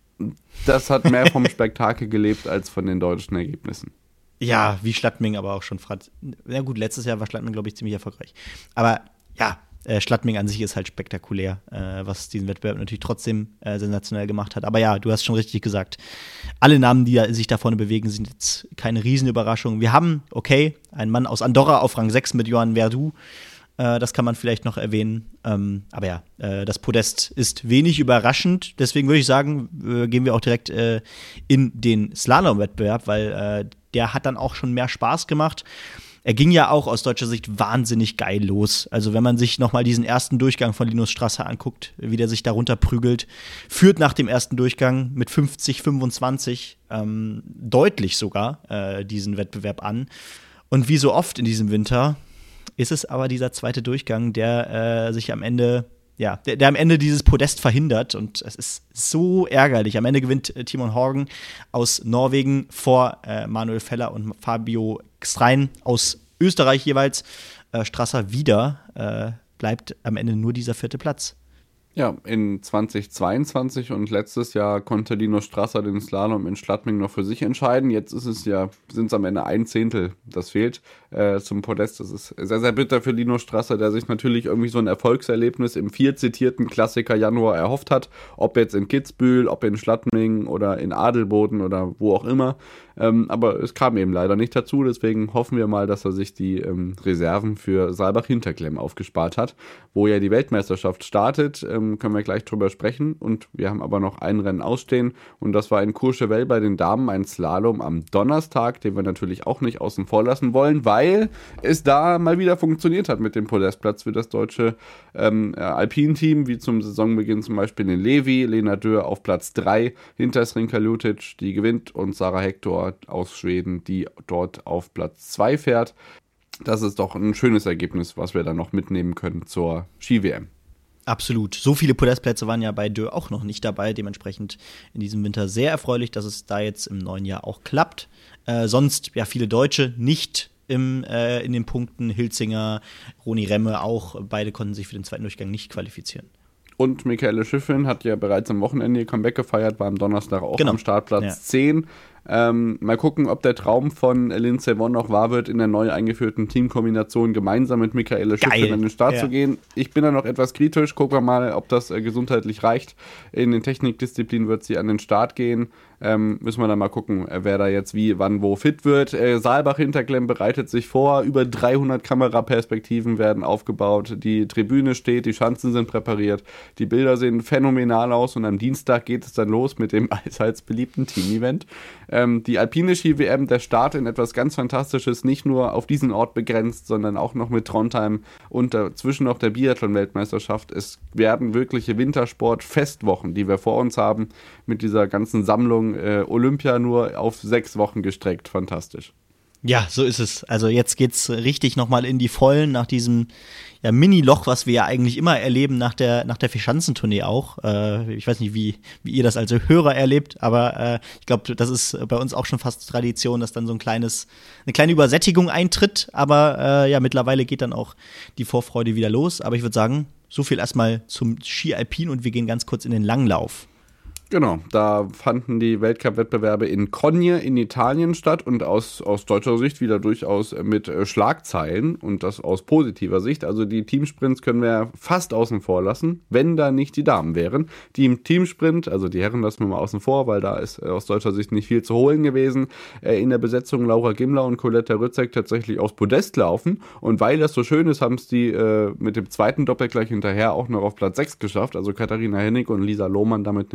das hat mehr vom Spektakel gelebt als von den deutschen Ergebnissen. Ja, wie Schladming aber auch schon. Franz- Na gut, letztes Jahr war Schladming, glaube ich, ziemlich erfolgreich. Aber ja, äh, Schladming an sich ist halt spektakulär, äh, was diesen Wettbewerb natürlich trotzdem äh, sensationell gemacht hat. Aber ja, du hast schon richtig gesagt. Alle Namen, die da, sich da vorne bewegen, sind jetzt keine Riesenüberraschung. Wir haben, okay, einen Mann aus Andorra auf Rang sechs mit Johan Verdu. Äh, das kann man vielleicht noch erwähnen. Ähm, aber ja, äh, das Podest ist wenig überraschend. Deswegen würde ich sagen, äh, gehen wir auch direkt äh, in den Slalom-Wettbewerb, weil äh, der hat dann auch schon mehr Spaß gemacht. Er ging ja auch aus deutscher Sicht wahnsinnig geil los. Also wenn man sich noch mal diesen ersten Durchgang von Linus Strasser anguckt, wie der sich darunter prügelt, führt nach dem ersten Durchgang mit fünfzig fünfundzwanzig ähm, deutlich sogar äh, diesen Wettbewerb an. Und wie so oft in diesem Winter ist es aber dieser zweite Durchgang, der äh, sich am Ende, ja, der, der am Ende dieses Podest verhindert. Und es ist so ärgerlich. Am Ende gewinnt äh, Timon Horgen aus Norwegen vor äh, Manuel Feller und Fabio Xrein aus Österreich jeweils. Äh, Strasser wieder, äh, bleibt am Ende nur dieser vierte Platz. Ja, in zweitausendzweiundzwanzig und letztes Jahr konnte Linus Strasser den Slalom in Schladming noch für sich entscheiden. Jetzt ist es ja, sind es am Ende ein Zehntel, das fehlt äh, zum Podest. Das ist sehr, sehr bitter für Linus Strasser, der sich natürlich irgendwie so ein Erfolgserlebnis im viel zitierten Klassiker Januar erhofft hat. Ob jetzt in Kitzbühel, ob in Schladming oder in Adelboden oder wo auch immer. Ähm, aber es kam eben leider nicht dazu, deswegen hoffen wir mal, dass er sich die ähm, Reserven für Saalbach-Hinterklemm aufgespart hat, wo ja die Weltmeisterschaft startet. Ähm, können wir gleich drüber sprechen, und wir haben aber noch ein Rennen ausstehen, und das war in Courchevel bei den Damen, ein Slalom am Donnerstag, den wir natürlich auch nicht außen vor lassen wollen, weil es da mal wieder funktioniert hat mit dem Podestplatz für das deutsche ähm, Alpin-Team, wie zum Saisonbeginn zum Beispiel in Levi, Lena Dürr auf Platz drei, hinter Srinka Lutic, die gewinnt, und Sarah Hector aus Schweden, die dort auf Platz zwei fährt. Das ist doch ein schönes Ergebnis, was wir dann noch mitnehmen können zur Ski-W M. Absolut. So viele Podestplätze waren ja bei Dürr auch noch nicht dabei. Dementsprechend in diesem Winter sehr erfreulich, dass es da jetzt im neuen Jahr auch klappt. Äh, sonst, ja, viele Deutsche nicht im, äh, in den Punkten. Hilzinger, Roni Remme auch. Beide konnten sich für den zweiten Durchgang nicht qualifizieren. Und Michaela Schiffrin hat ja bereits am Wochenende ihr Comeback gefeiert, war am Donnerstag auch genau. am Startplatz ja. zehn. Ähm, mal gucken, ob der Traum von Lindsey Vonn noch wahr wird, in der neu eingeführten Teamkombination gemeinsam mit Michaela Schiffrin an den Start ja. zu gehen. Ich bin da noch etwas kritisch. Gucken wir mal, ob das äh, gesundheitlich reicht. In den Technikdisziplinen wird sie an den Start gehen. Ähm, müssen wir dann mal gucken, äh, wer da jetzt wie, wann, wo fit wird. Äh, Saalbach-Hinterklemm bereitet sich vor. Über dreihundert Kameraperspektiven werden aufgebaut. Die Tribüne steht, die Schanzen sind präpariert. Die Bilder sehen phänomenal aus, und am Dienstag geht es dann los mit dem allseits beliebten Team-Event. Ähm, die alpine Ski-W M, der Start in etwas ganz Fantastisches, nicht nur auf diesen Ort begrenzt, sondern auch noch mit Trondheim und dazwischen noch der Biathlon-Weltmeisterschaft. Es werden wirkliche Wintersport-Festwochen, die wir vor uns haben, mit dieser ganzen Sammlung äh, Olympia nur auf sechs Wochen gestreckt. Fantastisch. Ja, so ist es. Also jetzt geht's richtig nochmal in die Vollen nach diesem ja, Mini-Loch, was wir ja eigentlich immer erleben nach der nach der Vierschanzentournee auch. Äh, ich weiß nicht, wie wie ihr das als Hörer erlebt, aber äh, ich glaube, das ist bei uns auch schon fast Tradition, dass dann so ein kleines eine kleine Übersättigung eintritt. Aber äh, ja, mittlerweile geht dann auch die Vorfreude wieder los. Aber ich würde sagen, so viel erstmal zum Ski Alpin, und wir gehen ganz kurz in den Langlauf. Genau, da fanden die Weltcup-Wettbewerbe in Cogne in Italien statt, und aus, aus deutscher Sicht wieder durchaus mit äh, Schlagzeilen, und das aus positiver Sicht. Also die Teamsprints können wir fast außen vor lassen, wenn da nicht die Damen wären. Die im Teamsprint, also die Herren lassen wir mal außen vor, weil da ist äh, aus deutscher Sicht nicht viel zu holen gewesen. Äh, in der Besetzung Laura Gimler und Coletta Rützek tatsächlich aufs Podest laufen, und weil das so schön ist, haben es die äh, mit dem zweiten Doppel gleich hinterher auch noch auf Platz sechs geschafft. Also Katharina Hennig und Lisa Lohmann da mit einem richtig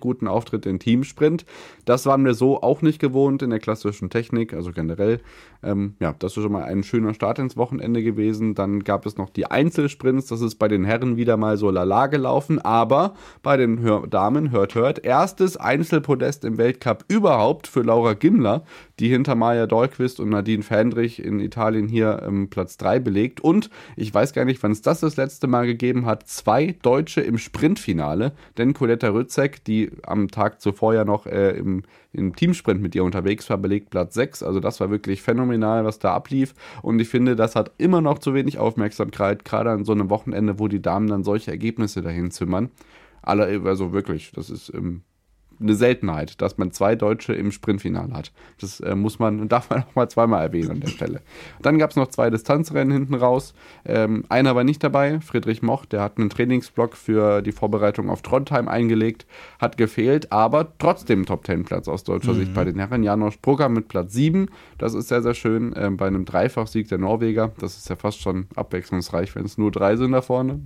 guten Auftritt im Teamsprint. Das waren wir so auch nicht gewohnt in der klassischen Technik, also generell. Ähm, ja, das ist schon mal ein schöner Start ins Wochenende gewesen. Dann gab es noch die Einzelsprints, das ist bei den Herren wieder mal so lala gelaufen, aber bei den Hör- Damen, hört, hört, erstes Einzelpodest im Weltcup überhaupt für Laura Gimler, die hinter Maja Dahlqvist und Nadine Fendrich in Italien hier ähm, Platz drei belegt. Und ich weiß gar nicht, wann es das das letzte Mal gegeben hat, zwei Deutsche im Sprintfinale, denn Coletta Rützek, die am Tag zuvor ja noch äh, im, im Teamsprint mit ihr unterwegs war, belegt Platz sechs. Also das war wirklich phänomenal, was da ablief. Und ich finde, das hat immer noch zu wenig Aufmerksamkeit, gerade an so einem Wochenende, wo die Damen dann solche Ergebnisse dahin zimmern. Alle, also wirklich, das ist ähm, eine Seltenheit, dass man zwei Deutsche im Sprintfinale hat. Das äh, muss man, darf man auch mal zweimal erwähnen an der Stelle. Dann gab es noch zwei Distanzrennen hinten raus. Ähm, einer war nicht dabei, Friedrich Moch, der hat einen Trainingsblock für die Vorbereitung auf Trondheim eingelegt, hat gefehlt, aber trotzdem Top-Ten-Platz aus deutscher mhm. Sicht bei den Herren. Janosch Brugger mit Platz sieben, das ist sehr, sehr schön, ähm, bei einem Dreifachsieg der Norweger. Das ist ja fast schon abwechslungsreich, wenn es nur drei sind da vorne.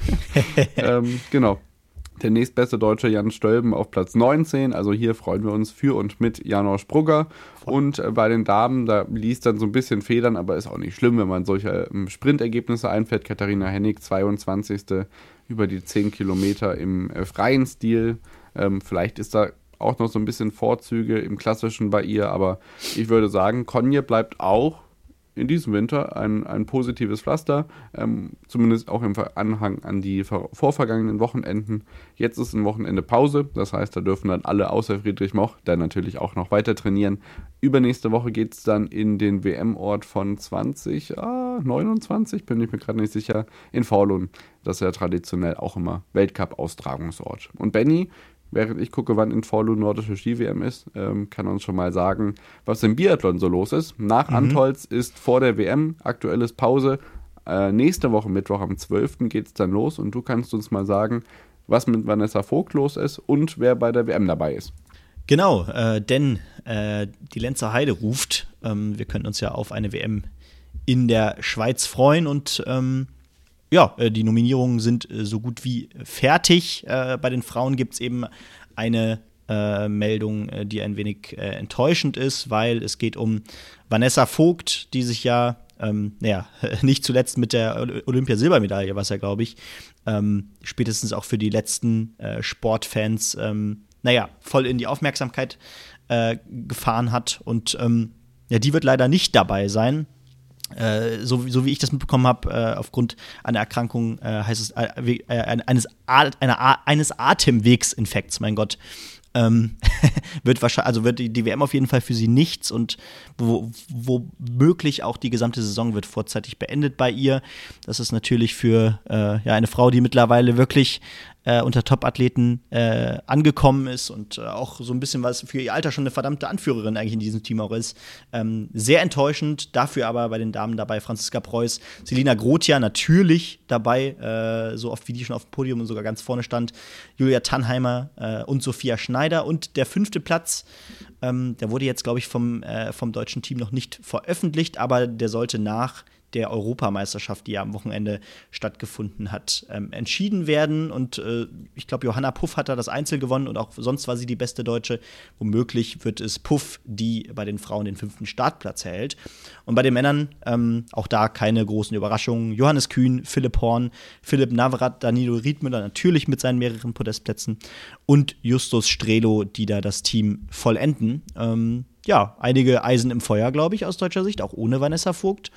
ähm, genau. Der nächstbeste Deutsche Jan Stölben auf Platz neunzehn, also hier freuen wir uns für und mit Janosch Brugger. Und äh, bei den Damen, da ließ dann so ein bisschen Federn, aber ist auch nicht schlimm, wenn man solche ähm, Sprintergebnisse einfährt. Katharina Hennig, zweiundzwanzigste über die zehn Kilometer im äh, freien Stil. Ähm, vielleicht ist da auch noch so ein bisschen Vorzüge im Klassischen bei ihr, aber ich würde sagen, Konje bleibt auch in diesem Winter ein, ein positives Pflaster, ähm, zumindest auch im Anhang an die vorvergangenen Wochenenden. Jetzt ist ein Wochenende Pause, das heißt, da dürfen dann alle außer Friedrich Moch dann natürlich auch noch weiter trainieren. Übernächste Woche geht es dann in den W M-Ort von zwanzig, ah, neunundzwanzig, bin ich mir gerade nicht sicher, in Falun. Das ist ja traditionell auch immer Weltcup-Austragungsort. Und Benny, während ich gucke, wann in Falun nordische Ski-W M ist, ähm, kann uns schon mal sagen, was im Biathlon so los ist. Nach mhm. Antolz ist vor der W M, aktuelles Pause. Äh, nächste Woche Mittwoch am zwölften geht es dann los und du kannst uns mal sagen, was mit Vanessa Vogt los ist und wer bei der W M dabei ist. Genau, äh, denn äh, die Lenzer Heide ruft. Ähm, wir können uns ja auf eine W M in der Schweiz freuen und ähm Ja, die Nominierungen sind so gut wie fertig. Bei den Frauen gibt es eben eine äh, Meldung, die ein wenig äh, enttäuschend ist, weil es geht um Vanessa Vogt, die sich ja, ähm, naja, nicht zuletzt mit der Olympia-Silbermedaille, was ja, glaube ich, ähm, spätestens auch für die letzten äh, Sportfans, ähm, naja, voll in die Aufmerksamkeit äh, gefahren hat. Und ähm, ja, die wird leider nicht dabei sein. Äh, so, so wie ich das mitbekommen habe, äh, aufgrund einer Erkrankung, äh, heißt es äh, äh, eines, einer, eines Atemwegsinfekts, mein Gott, ähm, wird wahrscheinlich, also wird die, die W M auf jeden Fall für sie nichts und wo, womöglich auch die gesamte Saison wird vorzeitig beendet bei ihr. Das ist natürlich für äh, ja, eine Frau, die mittlerweile wirklich äh, unter Top-Athleten äh, angekommen ist und äh, auch so ein bisschen was für ihr Alter schon eine verdammte Anführerin eigentlich in diesem Team auch ist. Ähm, sehr enttäuschend, dafür aber bei den Damen dabei Franziska Preuß, Selina Grothia natürlich dabei, äh, so oft wie die schon auf dem Podium und sogar ganz vorne stand, Julia Tannheimer äh, und Sophia Schneider und der fünfte Platz, ähm, der wurde jetzt, glaube ich, vom, äh, vom deutschen Team noch nicht veröffentlicht, aber der sollte nach der Europameisterschaft, die ja am Wochenende stattgefunden hat, ähm, entschieden werden. Und äh, ich glaube, Johanna Puff hat da das Einzel gewonnen und auch sonst war sie die beste Deutsche. Womöglich wird es Puff, die bei den Frauen den fünften Startplatz hält. Und bei den Männern ähm, auch da keine großen Überraschungen. Johannes Kühn, Philipp Horn, Philipp Navrat, Danilo Riedmüller natürlich mit seinen mehreren Podestplätzen und Justus Strelo, die da das Team vollenden. Ähm, ja, einige Eisen im Feuer, glaube ich, aus deutscher Sicht, auch ohne Vanessa Vogt.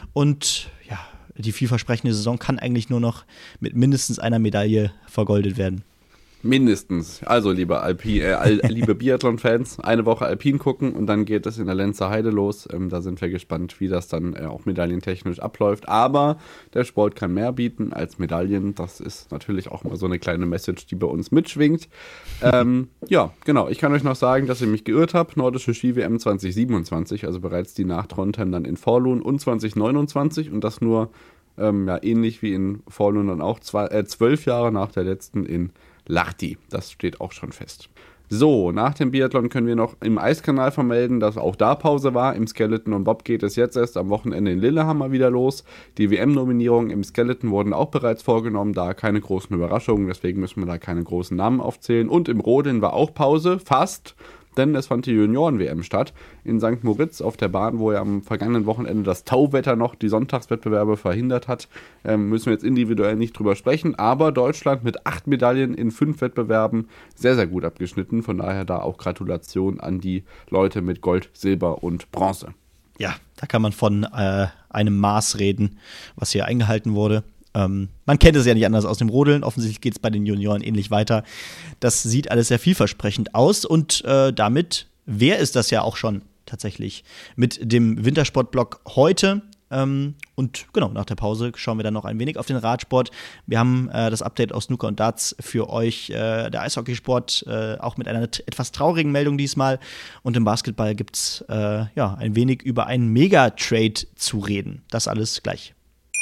Und ja, die vielversprechende Saison kann eigentlich nur noch mit mindestens einer Medaille vergoldet werden. Mindestens. Also, liebe, Alpi, äh, liebe Biathlon-Fans, eine Woche Alpin gucken und dann geht es in der Lenzer Heide los. Ähm, da sind wir gespannt, wie das dann äh, auch medaillentechnisch abläuft. Aber der Sport kann mehr bieten als Medaillen. Das ist natürlich auch mal so eine kleine Message, die bei uns mitschwingt. ähm, ja, genau. Ich kann euch noch sagen, dass ich mich geirrt habe. Nordische Ski-W M zwanzig siebenundzwanzig, also bereits die nach Trondheim dann in Falun und zwanzig neunundzwanzig und das nur ähm, ja, ähnlich wie in Falun dann auch zwei, äh, zwölf Jahre nach der letzten in Lahti. Das steht auch schon fest. So, nach dem Biathlon können wir noch im Eiskanal vermelden, dass auch da Pause war. Im Skeleton und Bob geht es jetzt erst am Wochenende in Lillehammer wieder los. Die W M-Nominierungen im Skeleton wurden auch bereits vorgenommen, da keine großen Überraschungen, deswegen müssen wir da keine großen Namen aufzählen. Und im Rodeln war auch Pause, fast, denn es fand die Junioren-W M statt in Sankt Moritz auf der Bahn, wo ja am vergangenen Wochenende das Tauwetter noch die Sonntagswettbewerbe verhindert hat. Ähm, müssen wir jetzt individuell nicht drüber sprechen, aber Deutschland mit acht Medaillen in fünf Wettbewerben sehr, sehr gut abgeschnitten. Von daher da auch Gratulation an die Leute mit Gold, Silber und Bronze. Ja, da kann man von äh, einem Maß reden, was hier eingehalten wurde. Ähm, man kennt es ja nicht anders aus dem Rodeln. Offensichtlich geht es bei den Junioren ähnlich weiter. Das sieht alles sehr vielversprechend aus und äh, damit wäre es das ja auch schon tatsächlich mit dem Wintersportblock heute. Ähm, und genau, nach der Pause schauen wir dann noch ein wenig auf den Radsport. Wir haben äh, das Update aus Snooker und Darts für euch, äh, der Eishockeysport, äh, auch mit einer t- etwas traurigen Meldung diesmal. Und im Basketball gibt es äh, ja, ein wenig über einen Megatrade zu reden. Das alles gleich.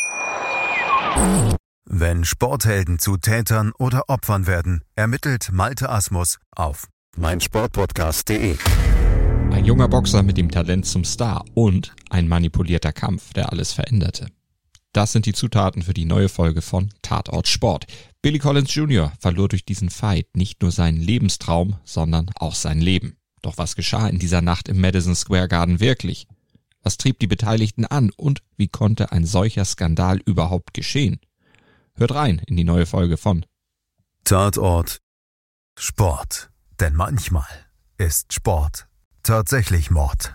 Wenn Sporthelden zu Tätern oder Opfern werden, ermittelt Malte Asmus auf meinsportpodcast punkt de. Ein junger Boxer mit dem Talent zum Star und ein manipulierter Kampf, der alles veränderte. Das sind die Zutaten für die neue Folge von Tatort Sport. Billy Collins Junior verlor durch diesen Fight nicht nur seinen Lebenstraum, sondern auch sein Leben. Doch was geschah in dieser Nacht im Madison Square Garden wirklich? Was trieb die Beteiligten an und wie konnte ein solcher Skandal überhaupt geschehen? Hört rein in die neue Folge von Tatort Sport. Denn manchmal ist Sport tatsächlich Mord.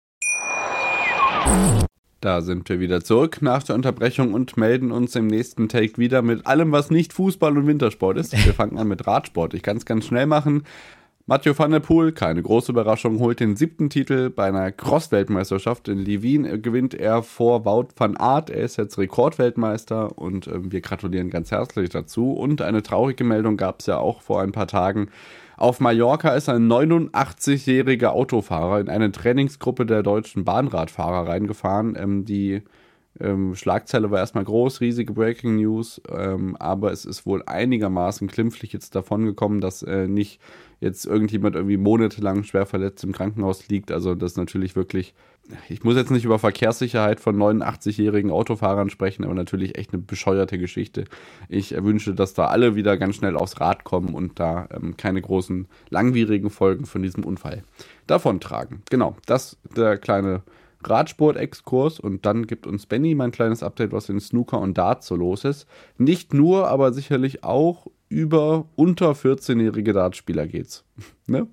Da sind wir wieder zurück nach der Unterbrechung und melden uns im nächsten Take wieder mit allem, was nicht Fußball und Wintersport ist. Wir fangen an mit Radsport. Ich kann es ganz schnell machen. Mathieu van der Poel, keine große Überraschung, holt den siebten Titel bei einer Cross-Weltmeisterschaft in Levin. Gewinnt er vor Wout van Aert. Er ist jetzt Rekordweltmeister und äh, wir gratulieren ganz herzlich dazu. Und eine traurige Meldung gab es ja auch vor ein paar Tagen. Auf Mallorca ist ein neunundachtzigjähriger Autofahrer in eine Trainingsgruppe der deutschen Bahnradfahrer reingefahren. Ähm, die ähm, Schlagzeile war erstmal groß, riesige Breaking News, ähm, aber es ist wohl einigermaßen glimpflich jetzt davon gekommen, dass äh, nicht jetzt irgendjemand irgendwie monatelang schwer verletzt im Krankenhaus liegt. Also das ist natürlich wirklich, ich muss jetzt nicht über Verkehrssicherheit von neunundachtzigjährigen Autofahrern sprechen, aber natürlich echt eine bescheuerte Geschichte. Ich wünsche, dass da alle wieder ganz schnell aufs Rad kommen und da ähm, keine großen langwierigen Folgen von diesem Unfall davontragen. Genau, das der kleine Radsport-Exkurs und dann gibt uns Benny mein kleines Update, was in Snooker und Darts so los ist. Nicht nur, aber sicherlich auch über unter vierzehnjährige Dartspieler geht's. Ne?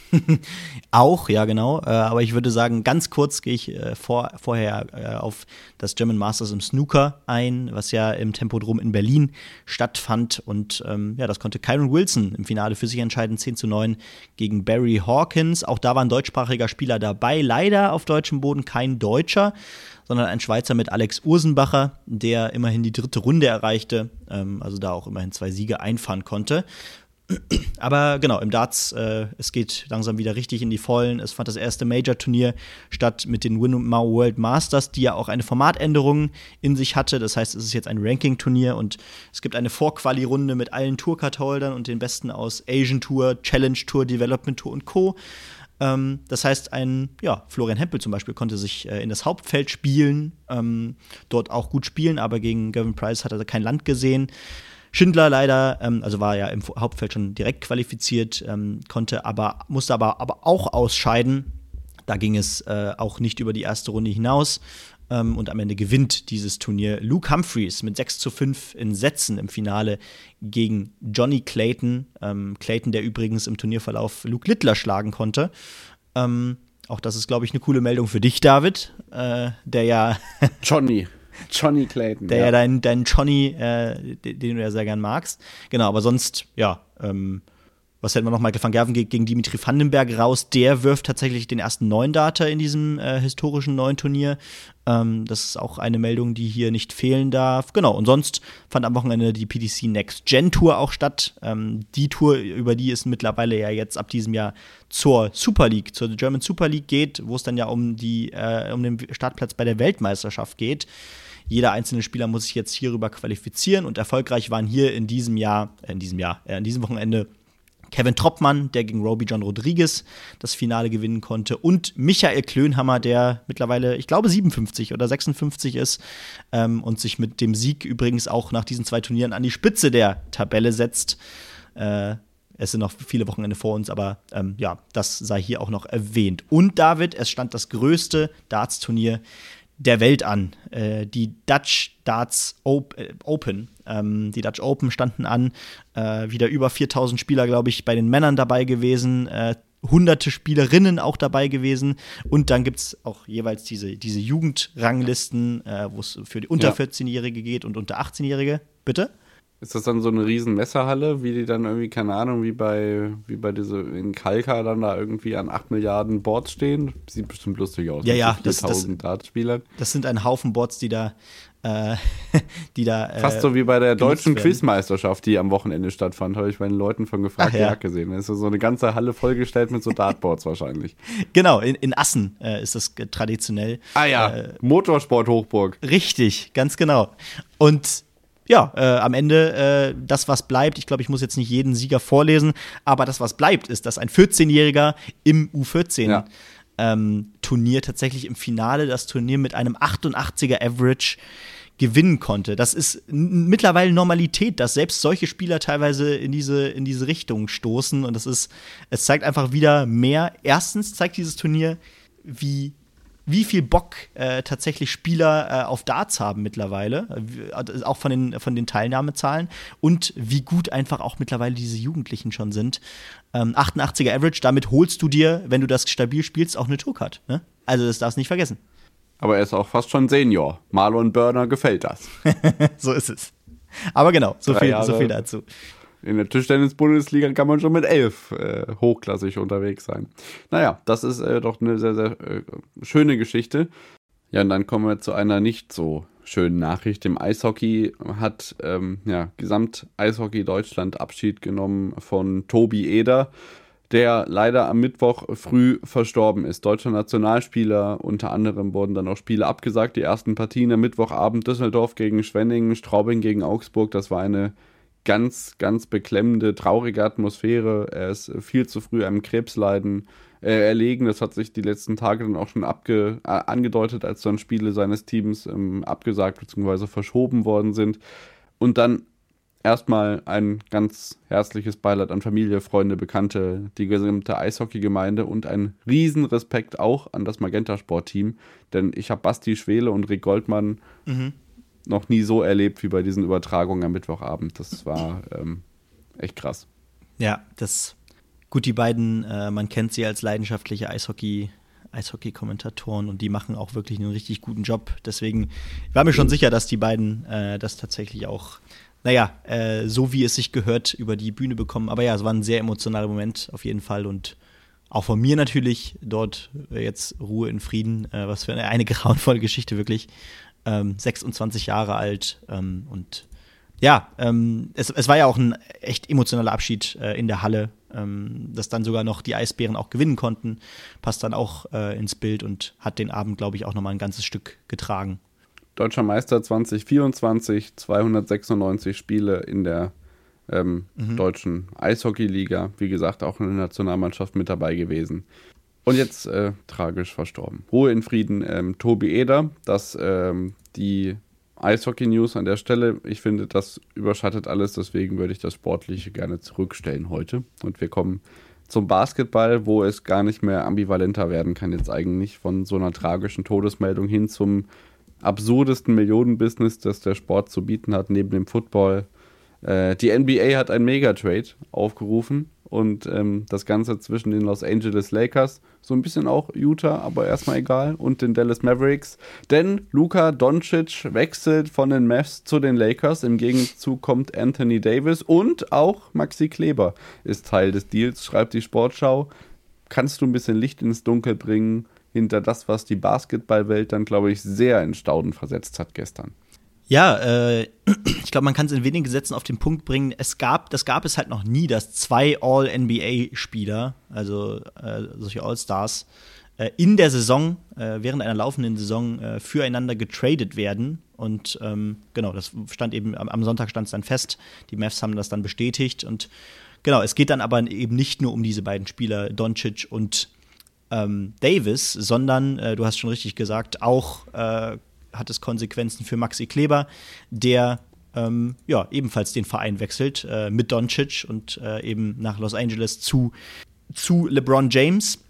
Auch, ja genau, äh, aber ich würde sagen, ganz kurz gehe ich äh, vor, vorher äh, auf das German Masters im Snooker ein, was ja im Tempodrom in Berlin stattfand und ähm, ja, das konnte Kyron Wilson im Finale für sich entscheiden, zehn zu neun gegen Barry Hawkins. Auch da war ein deutschsprachiger Spieler dabei, leider auf deutschem Boden kein Deutscher, sondern ein Schweizer mit Alex Ursenbacher, der immerhin die dritte Runde erreichte, ähm, also da auch immerhin zwei Siege einfahren konnte. Aber genau, im Darts, äh, es geht langsam wieder richtig in die Vollen. Es fand das erste Major-Turnier statt mit den Winmau World Masters, die ja auch eine Formatänderung in sich hatte. Das heißt, es ist jetzt ein Ranking-Turnier und es gibt eine Vorquali-Runde mit allen Tourcard-Holdern und den Besten aus Asian Tour, Challenge Tour, Development Tour und Co. Ähm, das heißt, ein ja, Florian Hempel zum Beispiel konnte sich äh, in das Hauptfeld spielen, ähm, dort auch gut spielen, aber gegen Gavin Price hat er kein Land gesehen. Schindler leider, ähm, also war ja im Hauptfeld schon direkt qualifiziert, ähm, konnte aber, musste aber, aber auch ausscheiden. Da ging es äh, auch nicht über die erste Runde hinaus. Ähm, und am Ende gewinnt dieses Turnier Luke Humphreys mit sechs zu fünf in Sätzen im Finale gegen Johnny Clayton. Ähm, Clayton, der übrigens im Turnierverlauf Luke Littler schlagen konnte. Ähm, auch das ist, glaube ich, eine coole Meldung für dich, David, äh, der ja Johnny. Johnny Clayton. Der ja, ja dein, dein Johnny, äh, den, den du ja sehr gern magst. Genau, aber sonst, ja, ähm, was hätten wir noch? Michael van Gerven gegen, gegen Dimitri Vandenberg raus. Der wirft tatsächlich den ersten neuen Data in diesem äh, historischen neuen Turnier. Ähm, das ist auch eine Meldung, die hier nicht fehlen darf. Genau, und sonst fand am Wochenende die P D C Next Gen Tour auch statt. Ähm, die Tour, über die es mittlerweile ja jetzt ab diesem Jahr zur Super League, zur German Super League geht, wo es dann ja um, die, äh, um den Startplatz bei der Weltmeisterschaft geht. Jeder einzelne Spieler muss sich jetzt hierüber qualifizieren und erfolgreich waren hier in diesem Jahr, äh, in diesem Jahr, äh, in diesem Wochenende Kevin Troppmann, der gegen Roby John Rodriguez das Finale gewinnen konnte. Und Michael Klönhammer, der mittlerweile, ich glaube, siebenundfünfzig oder sechsundfünfzig ist ähm, und sich mit dem Sieg übrigens auch nach diesen zwei Turnieren an die Spitze der Tabelle setzt. Äh, es sind noch viele Wochenende vor uns, aber ähm, ja, das sei hier auch noch erwähnt. Und David, es stand das größte Darts-Turnier der Welt an. Äh, die Dutch Darts Op- äh, Open. Ähm, die Dutch Open standen an. Äh, wieder über viertausend Spieler, glaube ich, bei den Männern dabei gewesen. Äh, hunderte Spielerinnen auch dabei gewesen. Und dann gibt es auch jeweils diese, diese Jugendranglisten, äh, wo es für die unter vierzehn-Jährige geht und unter achtzehn-Jährige. Bitte? Ist das dann so eine riesen Messerhalle, wie die dann irgendwie, keine Ahnung, wie bei, wie bei diese, in Kalka dann da irgendwie an acht Milliarden Boards stehen? Sieht bestimmt lustig aus. Ja, ja, das, viertausend Dartspielern. Das sind ein Haufen Boards, die da, äh, die da äh, fast so wie bei der deutschen werden. Quizmeisterschaft, die am Wochenende stattfand, habe ich bei den Leuten von gefragt, ja. Jagd gesehen. Das ist so eine ganze Halle vollgestellt mit so Dartboards wahrscheinlich. Genau, in, in Assen äh, ist das traditionell. Ah ja, äh, Motorsport-Hochburg. Richtig, ganz genau. Und ja, äh, am Ende äh, das, was bleibt, ich glaube, ich muss jetzt nicht jeden Sieger vorlesen, aber das, was bleibt, ist, dass ein vierzehn-Jähriger im U vierzehn ja. ähm, Turnier tatsächlich im Finale das Turnier mit einem achtundachtziger Average gewinnen konnte. Das ist n- mittlerweile Normalität, dass selbst solche Spieler teilweise in diese, in diese Richtung stoßen. Und das ist, es zeigt einfach wieder mehr. Erstens zeigt dieses Turnier, wie wie viel Bock äh, tatsächlich Spieler äh, auf Darts haben mittlerweile, äh, auch von den, von den Teilnahmezahlen und wie gut einfach auch mittlerweile diese Jugendlichen schon sind. Ähm, achtundachtziger Average, damit holst du dir, wenn du das stabil spielst, auch eine Tourcard. Ne? Also das darfst du nicht vergessen. Aber er ist auch fast schon Senior. Marlon Burner gefällt das. So ist es. Aber genau, so viel, Jahre. so viel dazu. In der Tischtennis-Bundesliga kann man schon mit elf äh, hochklassig unterwegs sein. Naja, das ist äh, doch eine sehr, sehr äh, schöne Geschichte. Ja, und dann kommen wir zu einer nicht so schönen Nachricht. Im Eishockey hat ähm, ja, Gesamt-Eishockey Deutschland Abschied genommen von Tobi Eder, der leider am Mittwoch früh verstorben ist. Deutscher Nationalspieler, unter anderem wurden dann auch Spiele abgesagt. Die ersten Partien am Mittwochabend: Düsseldorf gegen Schwenningen, Straubing gegen Augsburg. Das war eine ganz, ganz beklemmende, traurige Atmosphäre. Er ist viel zu früh einem Krebsleiden äh, erlegen. Das hat sich die letzten Tage dann auch schon abge- äh, angedeutet, als dann Spiele seines Teams ähm, abgesagt bzw. verschoben worden sind. Und dann erstmal ein ganz herzliches Beileid an Familie, Freunde, Bekannte, die gesamte Eishockey-Gemeinde und ein Riesenrespekt auch an das Magenta-Sport-Team. Denn ich habe Basti Schwele und Rick Goldmann mhm. noch nie so erlebt wie bei diesen Übertragungen am Mittwochabend. Das war ähm, echt krass. Ja, das gut, die beiden, äh, man kennt sie als leidenschaftliche Eishockey, Eishockey-Kommentatoren und die machen auch wirklich einen richtig guten Job. Deswegen war mir schon sicher, dass die beiden äh, das tatsächlich auch, naja, äh, so wie es sich gehört, über die Bühne bekommen. Aber ja, es war ein sehr emotionaler Moment auf jeden Fall und auch von mir natürlich dort äh, jetzt Ruhe in Frieden. Äh, was für eine, eine grauenvolle Geschichte wirklich. Ähm, sechsundzwanzig Jahre alt ähm, und ja, ähm, es, es war ja auch ein echt emotionaler Abschied äh, in der Halle, ähm, dass dann sogar noch die Eisbären auch gewinnen konnten, passt dann auch äh, ins Bild und hat den Abend, glaube ich, auch nochmal ein ganzes Stück getragen. Deutscher Meister zwanzig vierundzwanzig, zweihundertsechsundneunzig Spiele in der ähm, mhm. deutschen Eishockeyliga, wie gesagt, auch in der Nationalmannschaft mit dabei gewesen. Und jetzt äh, tragisch verstorben. Ruhe in Frieden, ähm, Tobi Eder. Das ähm, die Eishockey-News an der Stelle. Ich finde, das überschattet alles, deswegen würde ich das Sportliche gerne zurückstellen heute. Und wir kommen zum Basketball, wo es gar nicht mehr ambivalenter werden kann jetzt eigentlich, von so einer tragischen Todesmeldung hin zum absurdesten Millionenbusiness, das der Sport zu bieten hat, neben dem Football. Äh, die N B A hat einen Megatrade aufgerufen. Und ähm, das Ganze zwischen den Los Angeles Lakers, so ein bisschen auch Utah, aber erstmal egal, und den Dallas Mavericks. Denn Luka Doncic wechselt von den Mavs zu den Lakers. Im Gegenzug kommt Anthony Davis und auch Maxi Kleber ist Teil des Deals, schreibt die Sportschau. Kannst du ein bisschen Licht ins Dunkel bringen hinter das, was die Basketballwelt dann, glaube ich, sehr in Staunen versetzt hat gestern? Ja, äh, ich glaube, man kann es in wenigen Sätzen auf den Punkt bringen. Es gab, das gab es halt noch nie, dass zwei All-N B A-Spieler, also äh, solche All-Stars, äh, in der Saison, äh, während einer laufenden Saison, äh, füreinander getradet werden. Und ähm, genau, das stand eben, am, am Sonntag stand es dann fest. Die Mavs haben das dann bestätigt. Und Genau, es geht dann aber eben nicht nur um diese beiden Spieler, Doncic und ähm, Davis, sondern, äh, du hast schon richtig gesagt, auch äh, hat es Konsequenzen für Maxi Kleber, der ähm, ja ebenfalls den Verein wechselt äh, mit Doncic und äh, eben nach Los Angeles zu, zu LeBron James.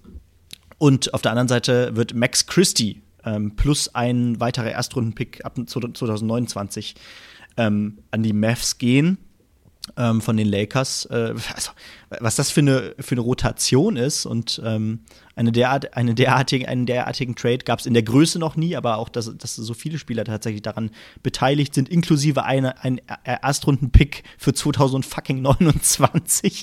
Und auf der anderen Seite wird Max Christie ähm, plus ein weiterer Erstrundenpick ab zwanzig neunundzwanzig ähm, an die Mavs gehen. Ähm, von den Lakers, äh, also, was das für eine, für eine Rotation ist und ähm, eine derart, eine derartigen, einen derartigen Trade gab es in der Größe noch nie, aber auch, dass, dass so viele Spieler tatsächlich daran beteiligt sind, inklusive eine, ein Erstrunden-Pick für zwanzig neunundzwanzig.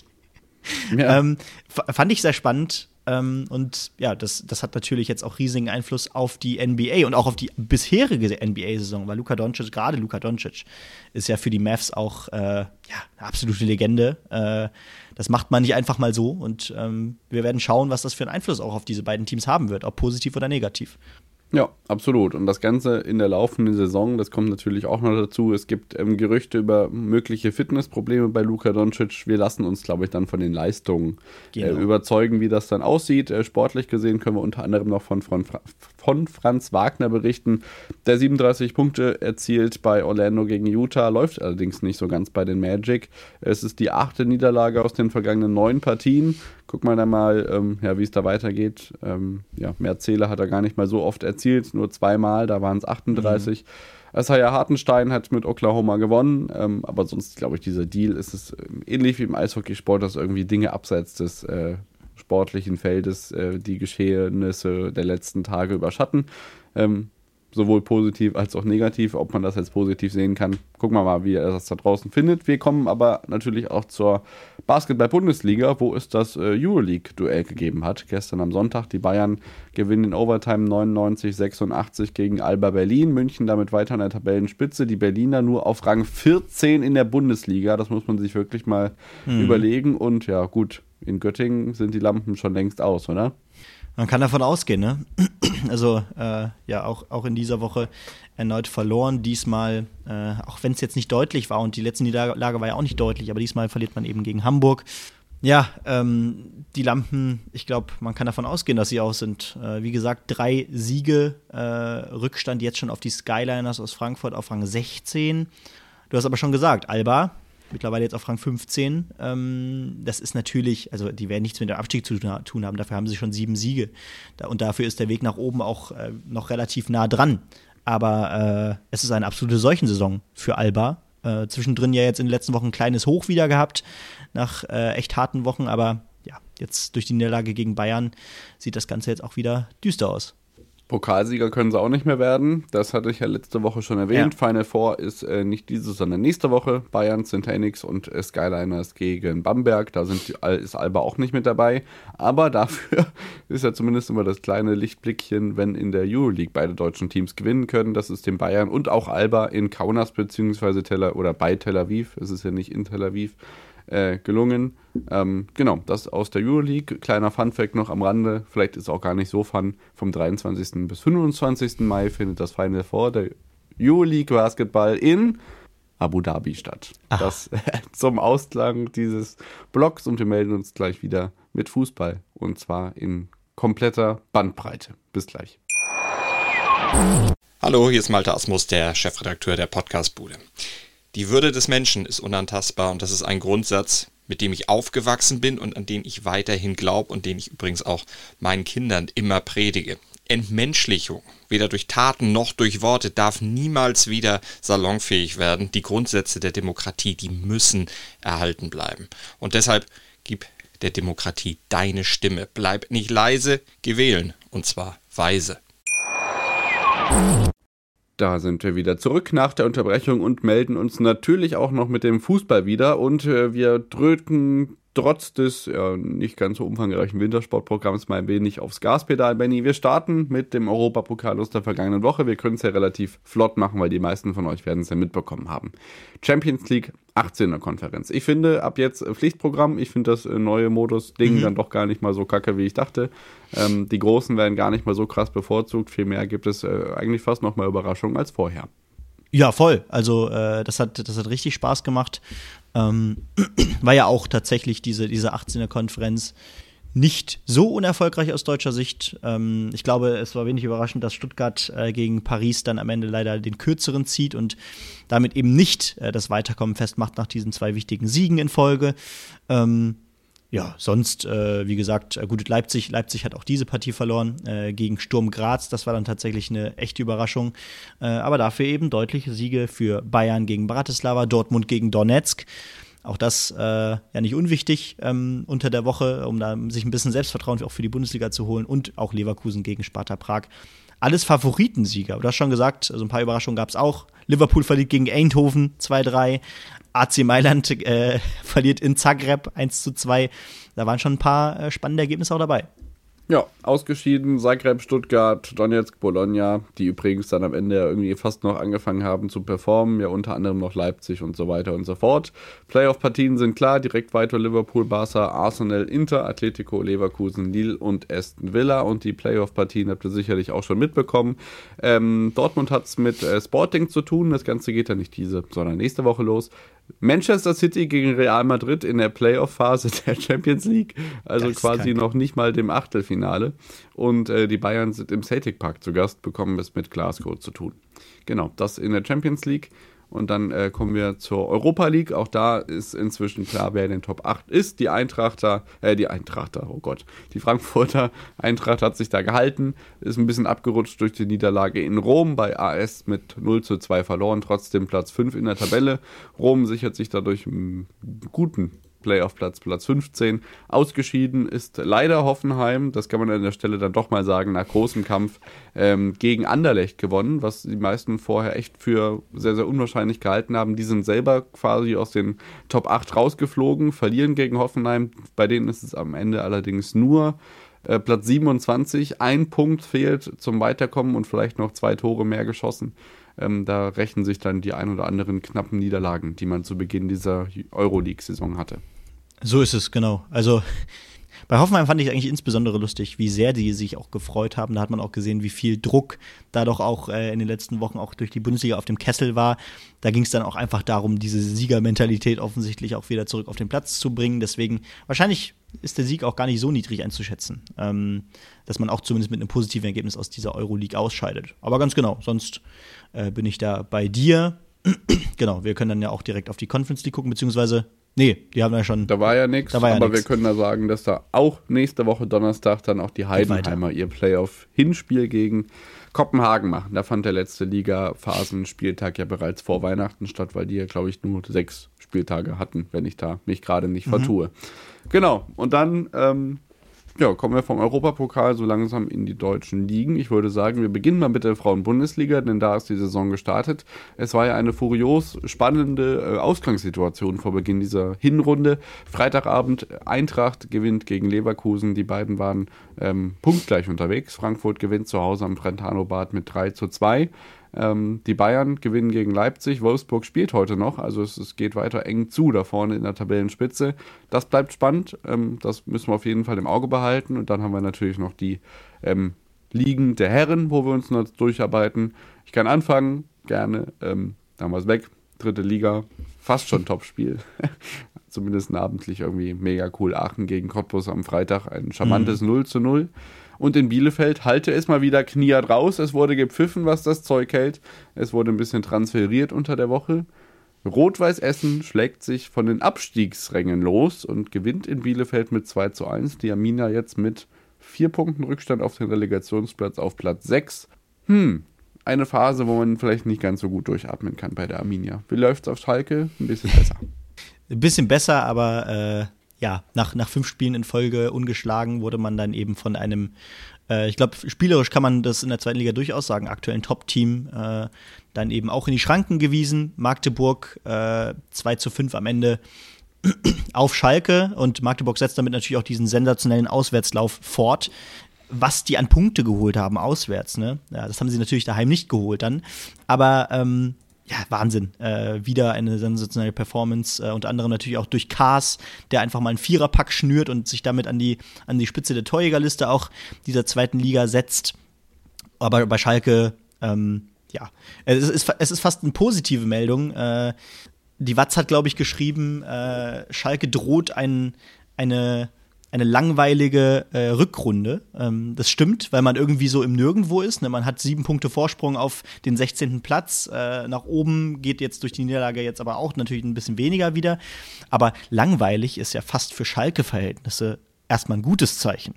Ja. ähm, f- fand ich sehr spannend. Ähm, und ja, das, das hat natürlich jetzt auch riesigen Einfluss auf die N B A und auch auf die bisherige N B A-Saison, weil Luka Doncic, gerade Luka Doncic, ist ja für die Mavs auch äh, ja, eine absolute Legende. Äh, das macht man nicht einfach mal so und ähm, wir werden schauen, was das für einen Einfluss auch auf diese beiden Teams haben wird, ob positiv oder negativ. Ja, absolut. Und das Ganze in der laufenden Saison, das kommt natürlich auch noch dazu. Es gibt ähm, Gerüchte über mögliche Fitnessprobleme bei Luka Doncic. Wir lassen uns, glaube ich, dann von den Leistungen genau. äh, überzeugen, wie das dann aussieht. Äh, sportlich gesehen können wir unter anderem noch von, von, von Franz Wagner berichten, der siebenunddreißig Punkte erzielt bei Orlando gegen Utah, läuft allerdings nicht so ganz bei den Magic. Es ist die achte Niederlage aus den vergangenen neun Partien. Guck mal da mal, ähm, ja, wie es da weitergeht. Ähm, ja, mehr Zähler hat er gar nicht mal so oft erzielt, nur zweimal, da waren es achtunddreißig. Mhm. Isaiah Hartenstein hat mit Oklahoma gewonnen, ähm, aber sonst, glaube ich, dieser Deal ist es ähm, ähnlich wie im Eishockeysport, dass irgendwie Dinge abseits des äh, sportlichen Feldes äh, die Geschehnisse der letzten Tage überschatten. Ähm, sowohl positiv als auch negativ, ob man das als positiv sehen kann. Gucken wir mal, wie er das da draußen findet. Wir kommen aber natürlich auch zur Basketball-Bundesliga, wo es das äh, Euroleague-Duell gegeben hat. Gestern am Sonntag, die Bayern gewinnen in Overtime neunundneunzig sechsundachtzig gegen Alba Berlin. München damit weiter an der Tabellenspitze. Die Berliner nur auf Rang vierzehn in der Bundesliga. Das muss man sich wirklich mal mhm. überlegen. Und ja, gut, in Göttingen sind die Lampen schon längst aus, oder? Man kann davon ausgehen, ne? Also, äh, ja, auch, auch in dieser Woche erneut verloren. Diesmal, äh, auch wenn es jetzt nicht deutlich war und die letzte Niederlage war ja auch nicht deutlich, aber diesmal verliert man eben gegen Hamburg. Ja, ähm, die Lampen, ich glaube, man kann davon ausgehen, dass sie aus sind. Äh, wie gesagt, drei Siege, äh, Rückstand jetzt schon auf die Skyliners aus Frankfurt auf Rang sechzehn. Du hast aber schon gesagt, Alba, mittlerweile jetzt auf Rang fünfzehn. Ähm, das ist natürlich, also die werden nichts mit dem Abstieg zu tun haben, dafür haben sie schon sieben Siege. Und dafür ist der Weg nach oben auch äh, noch relativ nah dran. Aber äh, es ist eine absolute Seuchensaison für Alba. Äh, zwischendrin ja jetzt in den letzten Wochen ein kleines Hoch wieder gehabt, nach äh, echt harten Wochen. Aber ja, jetzt durch die Niederlage gegen Bayern sieht das Ganze jetzt auch wieder düster aus. Pokalsieger können sie auch nicht mehr werden. Das hatte ich ja letzte Woche schon erwähnt. Ja. Final Four ist äh, nicht diese, sondern nächste Woche. Bayern, Centenix und äh, Skyliners gegen Bamberg. Da sind die, ist Alba auch nicht mit dabei. Aber dafür ist ja zumindest immer das kleine Lichtblickchen, wenn in der Euroleague beide deutschen Teams gewinnen können. Das ist den Bayern und auch Alba in Kaunas beziehungsweise Tel Aviv oder bei Tel Aviv. Es ist ja nicht in Tel Aviv. Äh, gelungen. Ähm, genau, das aus der Euroleague. Kleiner Funfact noch am Rande, vielleicht ist es auch gar nicht so fun. Vom dreiundzwanzigsten bis fünfundzwanzigsten Mai findet das Final Four der Euroleague Basketball in Abu Dhabi statt. Ach. Das äh, zum Ausklang dieses Blogs und wir melden uns gleich wieder mit Fußball und zwar in kompletter Bandbreite. Bis gleich. Hallo, hier ist Malte Asmus, der Chefredakteur der Podcastbude. Die Würde des Menschen ist unantastbar und das ist ein Grundsatz, mit dem ich aufgewachsen bin und an den ich weiterhin glaube und den ich übrigens auch meinen Kindern immer predige. Entmenschlichung, weder durch Taten noch durch Worte, darf niemals wieder salonfähig werden. Die Grundsätze der Demokratie, die müssen erhalten bleiben. Und deshalb gib der Demokratie deine Stimme. Bleib nicht leise, geh wählen. Und zwar weise. Da sind wir wieder zurück nach der Unterbrechung und melden uns natürlich auch noch mit dem Fußball wieder. Und äh, wir drücken trotz des ja, nicht ganz so umfangreichen Wintersportprogramms mal ein wenig aufs Gaspedal, Benny. Wir starten mit dem Europapokal aus der vergangenen Woche. Wir können es ja relativ flott machen, weil die meisten von euch werden es ja mitbekommen haben. Champions League, achtzehner Konferenz. Ich finde ab jetzt Pflichtprogramm. Ich finde das neue Modus-Ding mhm. dann doch gar nicht mal so kacke, wie ich dachte. Ähm, die Großen werden gar nicht mal so krass bevorzugt. Vielmehr gibt es äh, eigentlich fast noch mal Überraschungen als vorher. Ja, voll. Also äh, das hat das hat richtig Spaß gemacht. Ähm, war ja auch tatsächlich diese, diese achtzehner-Konferenz nicht so unerfolgreich aus deutscher Sicht. Ähm, ich glaube, es war wenig überraschend, dass Stuttgart äh, gegen Paris dann am Ende leider den kürzeren zieht und damit eben nicht äh, das Weiterkommen festmacht nach diesen zwei wichtigen Siegen in Folge. Ähm, ja, sonst, äh, wie gesagt, äh, gut, Leipzig, Leipzig hat auch diese Partie verloren äh, gegen Sturm Graz. Das war dann tatsächlich eine echte Überraschung. Äh, aber dafür eben deutliche Siege für Bayern gegen Bratislava, Dortmund gegen Donetsk. Auch das äh, ja nicht unwichtig ähm, unter der Woche, um da sich ein bisschen Selbstvertrauen auch für die Bundesliga zu holen, und auch Leverkusen gegen Sparta Prag. Alles Favoritensieger. Du hast schon gesagt, also ein paar Überraschungen gab es auch. Liverpool verliert gegen Eindhoven zwei drei. A C Mailand äh, verliert in Zagreb eins zu zwei. Da waren schon ein paar äh, spannende Ergebnisse auch dabei. Ja, ausgeschieden, Zagreb, Stuttgart, Donetsk, Bologna, die übrigens dann am Ende irgendwie fast noch angefangen haben zu performen, ja unter anderem noch Leipzig und so weiter und so fort. Playoff-Partien sind klar, direkt weiter Liverpool, Barca, Arsenal, Inter, Atletico, Leverkusen, Lille und Aston Villa, und die Playoff-Partien habt ihr sicherlich auch schon mitbekommen. Ähm, Dortmund hat es mit äh, Sporting zu tun, das Ganze geht dann nicht diese, sondern nächste Woche los. Manchester City gegen Real Madrid in der Playoff-Phase der Champions League, also quasi noch nicht mal dem Achtelfinale. Und äh, die Bayern sind im Celtic Park zu Gast, bekommen es mit Glasgow zu tun. Genau, das in der Champions League. Und dann äh, kommen wir zur Europa League. Auch da ist inzwischen klar, wer in den Top acht ist. Die Eintrachter, äh, die Eintrachter, oh Gott, die Frankfurter Eintracht hat sich da gehalten, ist ein bisschen abgerutscht durch die Niederlage in Rom, bei A S mit null zu zwei verloren, trotzdem Platz fünf in der Tabelle. Rom sichert sich dadurch einen guten Playoff-Platz, Platz fünfzehn. Ausgeschieden ist leider Hoffenheim, das kann man an der Stelle dann doch mal sagen, nach großem Kampf ähm, gegen Anderlecht gewonnen, was die meisten vorher echt für sehr, sehr unwahrscheinlich gehalten haben. Die sind selber quasi aus den Top acht rausgeflogen, verlieren gegen Hoffenheim, bei denen ist es am Ende allerdings nur äh, Platz siebenundzwanzig, ein Punkt fehlt zum Weiterkommen und vielleicht noch zwei Tore mehr geschossen. Ähm, da rächen sich dann die ein oder anderen knappen Niederlagen, die man zu Beginn dieser Euroleague-Saison hatte. So ist es, genau. Also bei Hoffenheim fand ich eigentlich insbesondere lustig, wie sehr die sich auch gefreut haben. Da hat man auch gesehen, wie viel Druck da doch auch äh, in den letzten Wochen auch durch die Bundesliga auf dem Kessel war. Da ging es dann auch einfach darum, diese Siegermentalität offensichtlich auch wieder zurück auf den Platz zu bringen. Deswegen wahrscheinlich ist der Sieg auch gar nicht so niedrig einzuschätzen, ähm, dass man auch zumindest mit einem positiven Ergebnis aus dieser Euroleague ausscheidet. Aber ganz genau, sonst äh, bin ich da bei dir. Genau, wir können dann ja auch direkt auf die Conference League gucken, beziehungsweise nee, die haben ja schon. Da war ja nichts, ja aber nix. Wir können da sagen, dass da auch nächste Woche Donnerstag dann auch die Heidenheimer ihr Playoff-Hinspiel gegen Kopenhagen machen. Da fand der letzte Liga-Phasenspieltag ja bereits vor Weihnachten statt, weil die ja, glaube ich, nur sechs Spieltage hatten, wenn ich da mich gerade nicht mhm. vertue. Genau, und dann ähm, ja, kommen wir vom Europapokal so langsam in die deutschen Ligen. Ich würde sagen, wir beginnen mal mit der Frauen-Bundesliga, denn da ist die Saison gestartet. Es war ja eine furios spannende äh, Ausgangssituation vor Beginn dieser Hinrunde. Freitagabend, Eintracht gewinnt gegen Leverkusen. Die beiden waren ähm, punktgleich unterwegs. Frankfurt gewinnt zu Hause am Brentano-Bad mit drei zu zwei. Ähm, die Bayern gewinnen gegen Leipzig. Wolfsburg spielt heute noch, also es, es geht weiter eng zu da vorne in der Tabellenspitze. Das bleibt spannend, ähm, das müssen wir auf jeden Fall im Auge behalten. Und dann haben wir natürlich noch die ähm, Ligen der Herren, wo wir uns noch durcharbeiten. Ich kann anfangen, gerne, ähm, da haben wir es weg. Dritte Liga, fast schon Topspiel. Zumindest abendlich irgendwie mega cool. Aachen gegen Cottbus am Freitag, ein charmantes mhm. null zu null. Und in Bielefeld halte es mal wieder kniert raus. Es wurde gepfiffen, was das Zeug hält. Es wurde ein bisschen transferiert unter der Woche. Rot-Weiß Essen schlägt sich von den Abstiegsrängen los und gewinnt in Bielefeld mit zwei zu eins. Die Arminia jetzt mit vier Punkten Rückstand auf den Relegationsplatz auf Platz sechs. Hm, eine Phase, wo man vielleicht nicht ganz so gut durchatmen kann bei der Arminia. Wie läuft's auf Schalke? Ein bisschen besser. Ein bisschen besser, aber äh ja, nach, nach fünf Spielen in Folge ungeschlagen wurde man dann eben von einem, äh, ich glaube, spielerisch kann man das in der zweiten Liga durchaus sagen, aktuellen Top-Team, äh, dann eben auch in die Schranken gewiesen. Magdeburg äh, zwei zu fünf am Ende auf Schalke, und Magdeburg setzt damit natürlich auch diesen sensationellen Auswärtslauf fort, was die an Punkte geholt haben auswärts. Ne? Ja, das haben sie natürlich daheim nicht geholt dann, aber ähm, ja, Wahnsinn. Äh, wieder eine sensationelle Performance, äh, unter anderem natürlich auch durch Kaas, der einfach mal einen Viererpack schnürt und sich damit an die, an die Spitze der Torjägerliste auch dieser zweiten Liga setzt. Aber bei Schalke, ähm, ja, es ist, es ist fast eine positive Meldung. Äh, die Watz hat, glaube ich, geschrieben, äh, Schalke droht ein, eine eine langweilige äh, Rückrunde. Ähm, das stimmt, weil man irgendwie so im Nirgendwo ist. Ne? Man hat sieben Punkte Vorsprung auf den sechzehnten Platz. Äh, nach oben geht jetzt durch die Niederlage jetzt aber auch natürlich ein bisschen weniger wieder. Aber langweilig ist ja fast für Schalke-Verhältnisse erstmal ein gutes Zeichen.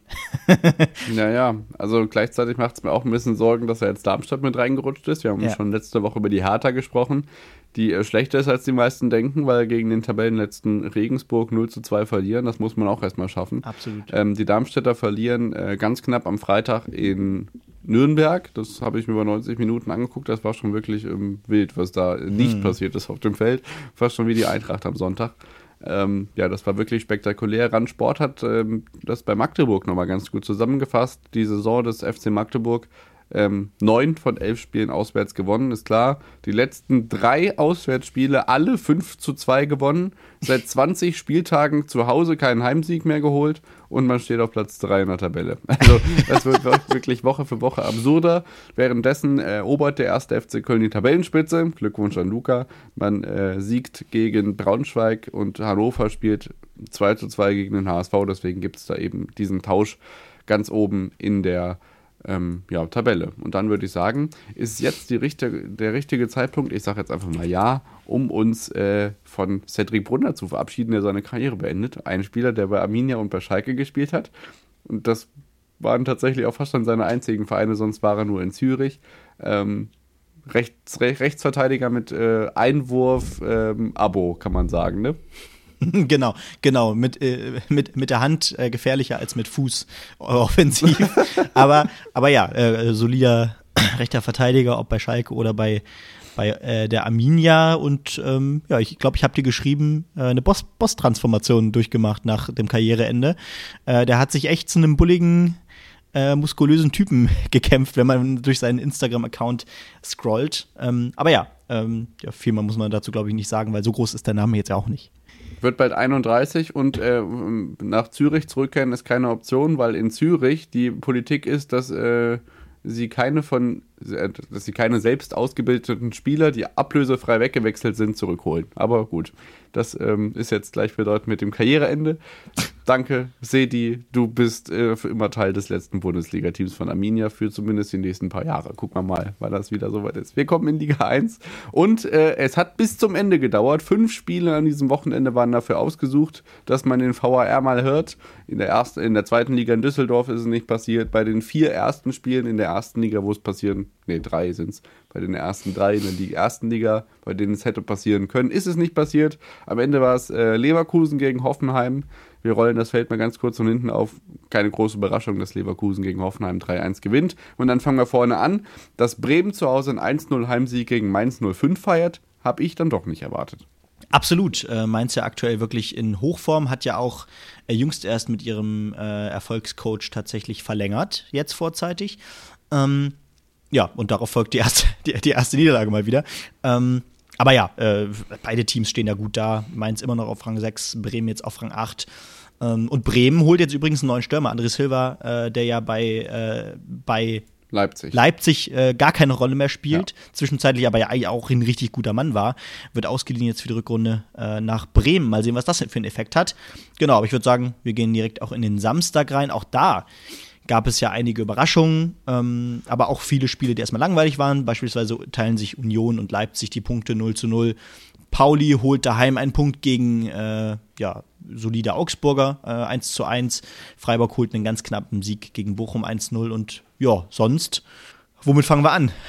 Naja, also gleichzeitig macht es mir auch ein bisschen Sorgen, dass er jetzt Darmstadt mit reingerutscht ist. Wir haben ja. schon letzte Woche über die Hertha gesprochen, die äh, schlechter ist, als die meisten denken, weil gegen den Tabellenletzten Regensburg null zu zwei verlieren. Das muss man auch erstmal schaffen. Absolut. Ähm, die Darmstädter verlieren äh, ganz knapp am Freitag in Nürnberg. Das habe ich mir über neunzig Minuten angeguckt. Das war schon wirklich ähm, wild, was da nicht hm. passiert ist auf dem Feld. Fast schon wie die Eintracht am Sonntag. Ähm, ja, das war wirklich spektakulär. Rand Sport hat ähm, das bei Magdeburg nochmal ganz gut zusammengefasst. Die Saison des F C Magdeburg, ähm, neun von elf Spielen auswärts gewonnen, ist klar. Die letzten drei Auswärtsspiele, alle fünf zu zwei gewonnen. Seit zwanzig Spieltagen zu Hause keinen Heimsieg mehr geholt und man steht auf Platz drei in der Tabelle. Also das wird wirklich Woche für Woche absurder. Währenddessen erobert der erste F C Köln die Tabellenspitze. Glückwunsch an Luca. Man äh, siegt gegen Braunschweig und Hannover spielt zwei zu zwei gegen den H S V. Deswegen gibt es da eben diesen Tausch ganz oben in der Ähm, ja, Tabelle. Und dann würde ich sagen, ist jetzt die richtige, der richtige Zeitpunkt, ich sage jetzt einfach mal ja, um uns äh, von Cedric Brunner zu verabschieden, der seine Karriere beendet. Ein Spieler, der bei Arminia und bei Schalke gespielt hat. Und das waren tatsächlich auch fast schon seine einzigen Vereine, sonst war er nur in Zürich. Ähm, Rechts, Rechtsverteidiger mit äh, Einwurf, ähm, Abo, kann man sagen, ne? Genau, genau, mit, äh, mit, mit der Hand äh, gefährlicher als mit Fuß äh, offensiv. aber, aber ja, äh, solider rechter Verteidiger, ob bei Schalke oder bei, bei äh, der Arminia. Und ähm, ja, ich glaube, ich habe dir geschrieben, äh, eine Boss- Boss-Transformation durchgemacht nach dem Karriereende. Äh, der hat sich echt zu einem bulligen, äh, muskulösen Typen gekämpft, wenn man durch seinen Instagram-Account scrollt. Ähm, aber ja, ähm, ja, viel mehr muss man dazu, glaube ich, nicht sagen, weil so groß ist der Name jetzt ja auch nicht. Wird bald einunddreißig und äh, nach Zürich zurückkehren ist keine Option, weil in Zürich die Politik ist, dass äh, sie keine von, äh, dass sie keine selbst ausgebildeten Spieler, die ablösefrei weggewechselt sind, zurückholen. Aber gut, das ähm, ist jetzt gleich bedeutend mit dem Karriereende. Danke, Sedi, du bist äh, für immer Teil des letzten Bundesliga-Teams von Arminia für zumindest die nächsten paar Jahre. Gucken wir mal, weil das wieder soweit ist. Wir kommen in Liga eins und äh, es hat bis zum Ende gedauert. Fünf Spiele an diesem Wochenende waren dafür ausgesucht, dass man den V A R mal hört. In der, ersten, in der zweiten Liga in Düsseldorf ist es nicht passiert. Bei den vier ersten Spielen in der ersten Liga, wo es passieren, nee, drei sind es, bei den ersten drei in der Liga, ersten Liga, bei denen es hätte passieren können, ist es nicht passiert. Am Ende war es äh, Leverkusen gegen Hoffenheim. Wir rollen das Feld mal ganz kurz von hinten auf. Keine große Überraschung, dass Leverkusen gegen Hoffenheim drei eins gewinnt. Und dann fangen wir vorne an. Dass Bremen zu Hause einen eins null Heimsieg gegen Mainz null fünf feiert, habe ich dann doch nicht erwartet. Absolut. Äh, Mainz ja aktuell wirklich in Hochform, hat ja auch äh, jüngst erst mit ihrem äh, Erfolgscoach tatsächlich verlängert, jetzt vorzeitig. Ähm, ja, und darauf folgt die erste, die, die erste Niederlage mal wieder. Ähm, Aber ja, äh, beide Teams stehen da gut da. Mainz immer noch auf Rang sechs, Bremen jetzt auf Rang acht. Ähm, und Bremen holt jetzt übrigens einen neuen Stürmer, André Silva, äh, der ja bei, äh, bei Leipzig, Leipzig äh, gar keine Rolle mehr spielt. Ja. Zwischenzeitlich aber ja auch ein richtig guter Mann war. Wird ausgeliehen jetzt für die Rückrunde äh, nach Bremen. Mal sehen, was das für einen Effekt hat. Genau, aber ich würde sagen, wir gehen direkt auch in den Samstag rein. Auch da gab es ja einige Überraschungen, ähm, aber auch viele Spiele, die erstmal langweilig waren. Beispielsweise teilen sich Union und Leipzig die Punkte null zu null. Pauli holt daheim einen Punkt gegen äh, ja, solide Augsburger äh, eins zu eins. Freiburg holt einen ganz knappen Sieg gegen Bochum eins zu null. Und ja, sonst, womit fangen wir an,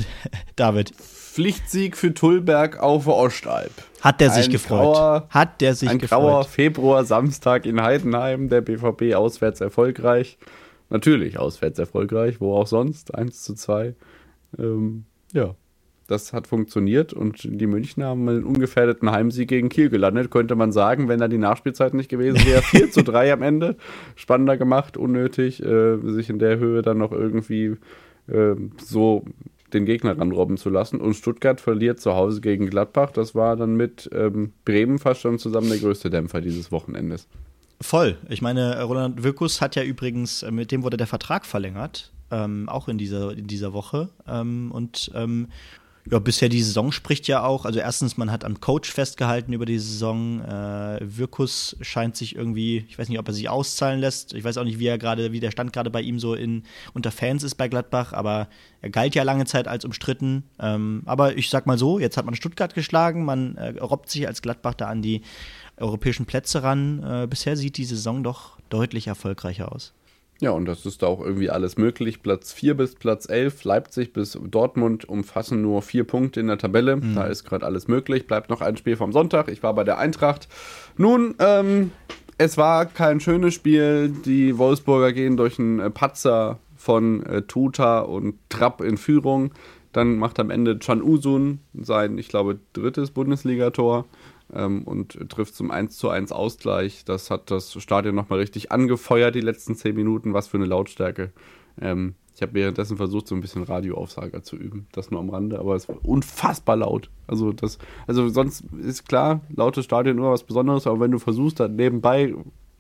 David? Pflichtsieg für Tullberg auf der Ostalb. Hat der sich ein gefreut? Grauer, Hat der sich ein gefreut? Ein grauer Februar-Samstag in Heidenheim, der B V B auswärts erfolgreich. Natürlich auswärts erfolgreich, wo auch sonst, eins zu zwei. Ähm, ja, das hat funktioniert und die Münchner haben einen ungefährdeten Heimsieg gegen Kiel gelandet, könnte man sagen, wenn da die Nachspielzeit nicht gewesen wäre. vier zu drei am Ende, spannender gemacht, unnötig, äh, sich in der Höhe dann noch irgendwie äh, so den Gegner ranrobben zu lassen. Und Stuttgart verliert zu Hause gegen Gladbach. Das war dann mit ähm, Bremen fast schon zusammen der größte Dämpfer dieses Wochenendes. Voll. Ich meine, Roland Wirkus hat ja übrigens, mit dem wurde der Vertrag verlängert, ähm, auch in dieser, in dieser Woche. Ähm, und ähm, Ja, bisher die Saison spricht ja auch, also erstens, man hat am Coach festgehalten über die Saison. Äh, Wirkus scheint sich irgendwie, ich weiß nicht, ob er sich auszahlen lässt. Ich weiß auch nicht, wie er gerade, wie der Stand gerade bei ihm so in unter Fans ist bei Gladbach, aber er galt ja lange Zeit als umstritten. Ähm, aber ich sag mal so, jetzt hat man Stuttgart geschlagen, man äh, robbt sich als Gladbach da an die europäischen Plätze ran. Äh, bisher sieht die Saison doch deutlich erfolgreicher aus. Ja, und das ist da auch irgendwie alles möglich. Platz vier bis Platz elf, Leipzig bis Dortmund umfassen nur vier Punkte in der Tabelle. Mhm. Da ist gerade alles möglich. Bleibt noch ein Spiel vom Sonntag. Ich war bei der Eintracht. Nun, ähm, es war kein schönes Spiel. Die Wolfsburger gehen durch einen Patzer von äh, Tuta und Trapp in Führung. Dann macht am Ende Can Uzun sein, ich glaube, drittes Bundesligator. Ähm, und trifft zum eins zu eins Ausgleich. Das hat das Stadion nochmal richtig angefeuert, die letzten zehn Minuten. Was für eine Lautstärke. Ähm, ich habe währenddessen versucht, so ein bisschen Radioaufsager zu üben. Das nur am Rande, aber es war unfassbar laut. Also, das, also sonst ist klar, lautes Stadion immer was Besonderes, aber wenn du versuchst, dann nebenbei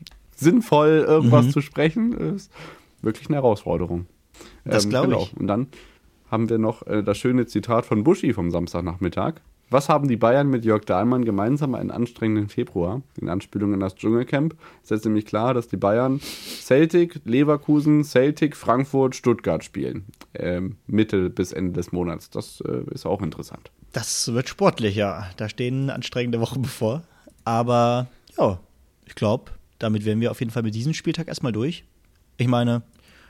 sinnvoll irgendwas mhm. zu sprechen, ist wirklich eine Herausforderung. Das ähm, glaube genau. ich. Und dann haben wir noch äh, das schöne Zitat von Buschi vom Samstagnachmittag. Was haben die Bayern mit Jörg Dahlmann gemeinsam einen anstrengenden Februar? In Anspielung an das Dschungelcamp ist jetzt nämlich klar, dass die Bayern Celtic, Leverkusen, Celtic, Frankfurt, Stuttgart spielen. Ähm, Mitte bis Ende des Monats. Das äh, ist auch interessant. Das wird sportlich, ja. Da stehen anstrengende Wochen bevor. Aber ja, ich glaube, damit wären wir auf jeden Fall mit diesem Spieltag erstmal durch. Ich meine,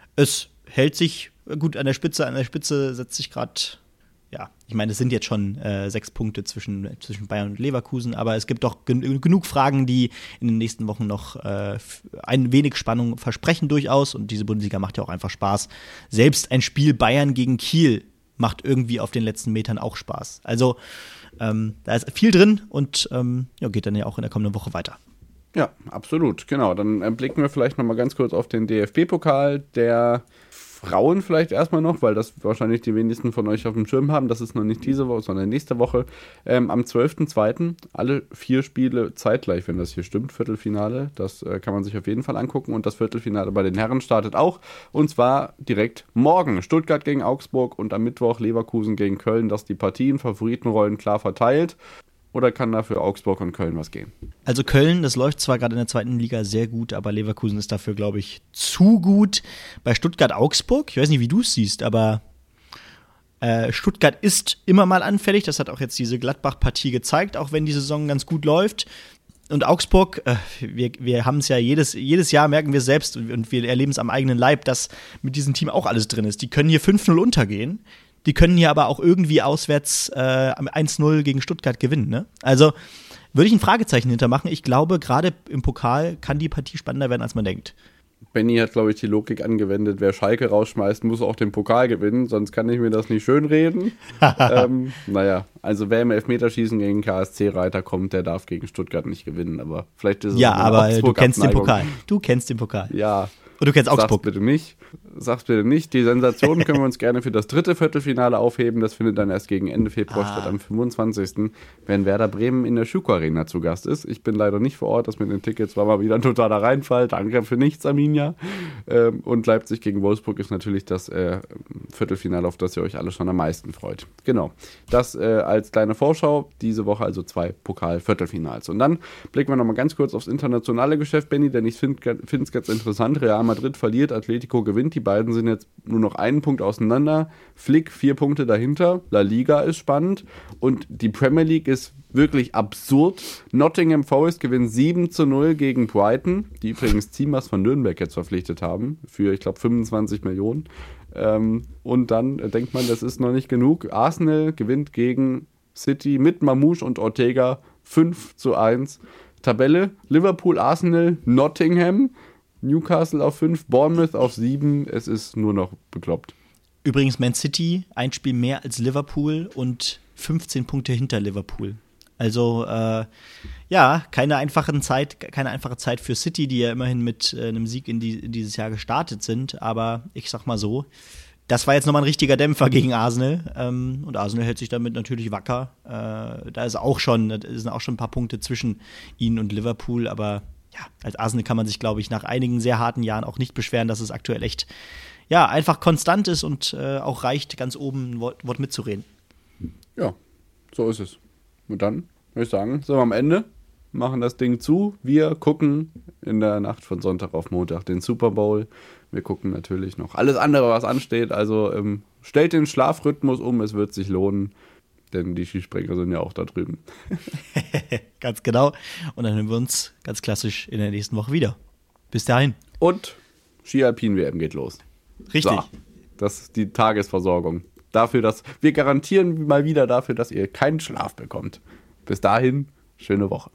es hält sich gut an der Spitze. An der Spitze setzt sich gerade... Ja, ich meine, es sind jetzt schon äh, sechs Punkte zwischen, zwischen Bayern und Leverkusen, aber es gibt doch gen- genug Fragen, die in den nächsten Wochen noch äh, f- ein wenig Spannung versprechen durchaus. Und diese Bundesliga macht ja auch einfach Spaß. Selbst ein Spiel Bayern gegen Kiel macht irgendwie auf den letzten Metern auch Spaß. Also ähm, da ist viel drin und ähm, ja, geht dann ja auch in der kommenden Woche weiter. Ja, absolut, genau. Dann äh, blicken wir vielleicht noch mal ganz kurz auf den D F B-Pokal, der Frauen vielleicht erstmal noch, weil das wahrscheinlich die wenigsten von euch auf dem Schirm haben. Das ist noch nicht diese Woche, sondern nächste Woche. Ähm, am zwölften zweiten alle vier Spiele zeitgleich, wenn das hier stimmt, Viertelfinale. Das äh, kann man sich auf jeden Fall angucken. Und das Viertelfinale bei den Herren startet auch. Und zwar direkt morgen. Stuttgart gegen Augsburg und am Mittwoch Leverkusen gegen Köln. Das die Partien, Favoritenrollen klar verteilt. Oder kann dafür Augsburg und Köln was gehen? Also Köln, das läuft zwar gerade in der zweiten Liga sehr gut, aber Leverkusen ist dafür, glaube ich, zu gut. Bei Stuttgart-Augsburg, ich weiß nicht, wie du es siehst, aber äh, Stuttgart ist immer mal anfällig. Das hat auch jetzt diese Gladbach-Partie gezeigt, auch wenn die Saison ganz gut läuft. Und Augsburg, äh, wir, wir haben es ja jedes, jedes Jahr, merken wir selbst und wir erleben es am eigenen Leib, dass mit diesem Team auch alles drin ist. Die können hier fünf null untergehen. Die können hier aber auch irgendwie auswärts äh, eins null gegen Stuttgart gewinnen. Ne? Also würde ich ein Fragezeichen hintermachen. Ich glaube, gerade im Pokal kann die Partie spannender werden, als man denkt. Benny hat, glaube ich, die Logik angewendet, wer Schalke rausschmeißt, muss auch den Pokal gewinnen, sonst kann ich mir das nicht schönreden. ähm, naja, also wer im Elfmeterschießen gegen K S C-Reiter kommt, der darf gegen Stuttgart nicht gewinnen. Aber vielleicht ist es ja, aber du kennst den Pokal. Du kennst den Pokal. Ja. Und du kennst Augsburg. Sag's bitte nicht. Sag's bitte nicht. Die Sensation können wir uns gerne für das dritte Viertelfinale aufheben. Das findet dann erst gegen Ende Februar ah. statt, am fünfundzwanzigsten wenn Werder Bremen in der Schuko Arena zu Gast ist. Ich bin leider nicht vor Ort. Das mit den Tickets war mal wieder ein totaler Reinfall. Danke für nichts, Arminia. Ähm, und Leipzig gegen Wolfsburg ist natürlich das äh, Viertelfinale, auf das ihr euch alle schon am meisten freut. Genau. Das äh, als kleine Vorschau. Diese Woche also zwei Pokal-Viertelfinals. Und dann blicken wir nochmal ganz kurz aufs internationale Geschäft, Benny, denn ich finde es ganz interessant. Real Madrid verliert, Atletico gewinnt. Die beiden sind jetzt nur noch einen Punkt auseinander. Flick vier Punkte dahinter. La Liga ist spannend. Und die Premier League ist wirklich absurd. Nottingham Forest gewinnt sieben zu null gegen Brighton, die übrigens Zimas von Nürnberg jetzt verpflichtet haben. Für, ich glaube, fünfundzwanzig Millionen. Ähm, und dann äh, denkt man, das ist noch nicht genug. Arsenal gewinnt gegen City mit Mamouche und Ortega fünf zu eins. Tabelle: Liverpool, Arsenal, Nottingham, Newcastle auf fünf, Bournemouth auf sieben. Es ist nur noch bekloppt. Übrigens Man City, ein Spiel mehr als Liverpool und fünfzehn Punkte hinter Liverpool. Also, äh, ja, keine einfache Zeit, keine einfache Zeit für City, die ja immerhin mit äh, einem Sieg in, die, in dieses Jahr gestartet sind. Aber ich sag mal so, das war jetzt nochmal ein richtiger Dämpfer gegen Arsenal. Ähm, und Arsenal hält sich damit natürlich wacker. Äh, da ist auch schon, da sind auch schon ein paar Punkte zwischen ihnen und Liverpool. Aber ja, als Arsenal kann man sich, glaube ich, nach einigen sehr harten Jahren auch nicht beschweren, dass es aktuell echt, ja, einfach konstant ist und äh, auch reicht, ganz oben ein Wort, Wort mitzureden. Ja, so ist es. Und dann würde ich sagen, sind wir am Ende, machen das Ding zu. Wir gucken in der Nacht von Sonntag auf Montag den Super Bowl. Wir gucken natürlich noch alles andere, was ansteht. Also ähm, stellt den Schlafrhythmus um, es wird sich lohnen. Denn die Skispringer sind ja auch da drüben. Ganz genau. Und dann hören wir uns ganz klassisch in der nächsten Woche wieder. Bis dahin. Und Ski-Alpin-W M geht los. Richtig. So, das ist die Tagesversorgung. Dafür, dass wir garantieren mal wieder dafür, dass ihr keinen Schlaf bekommt. Bis dahin, schöne Woche.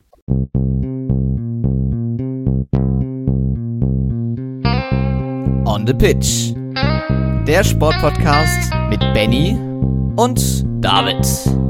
On the Pitch. Der Sportpodcast mit Benny und David.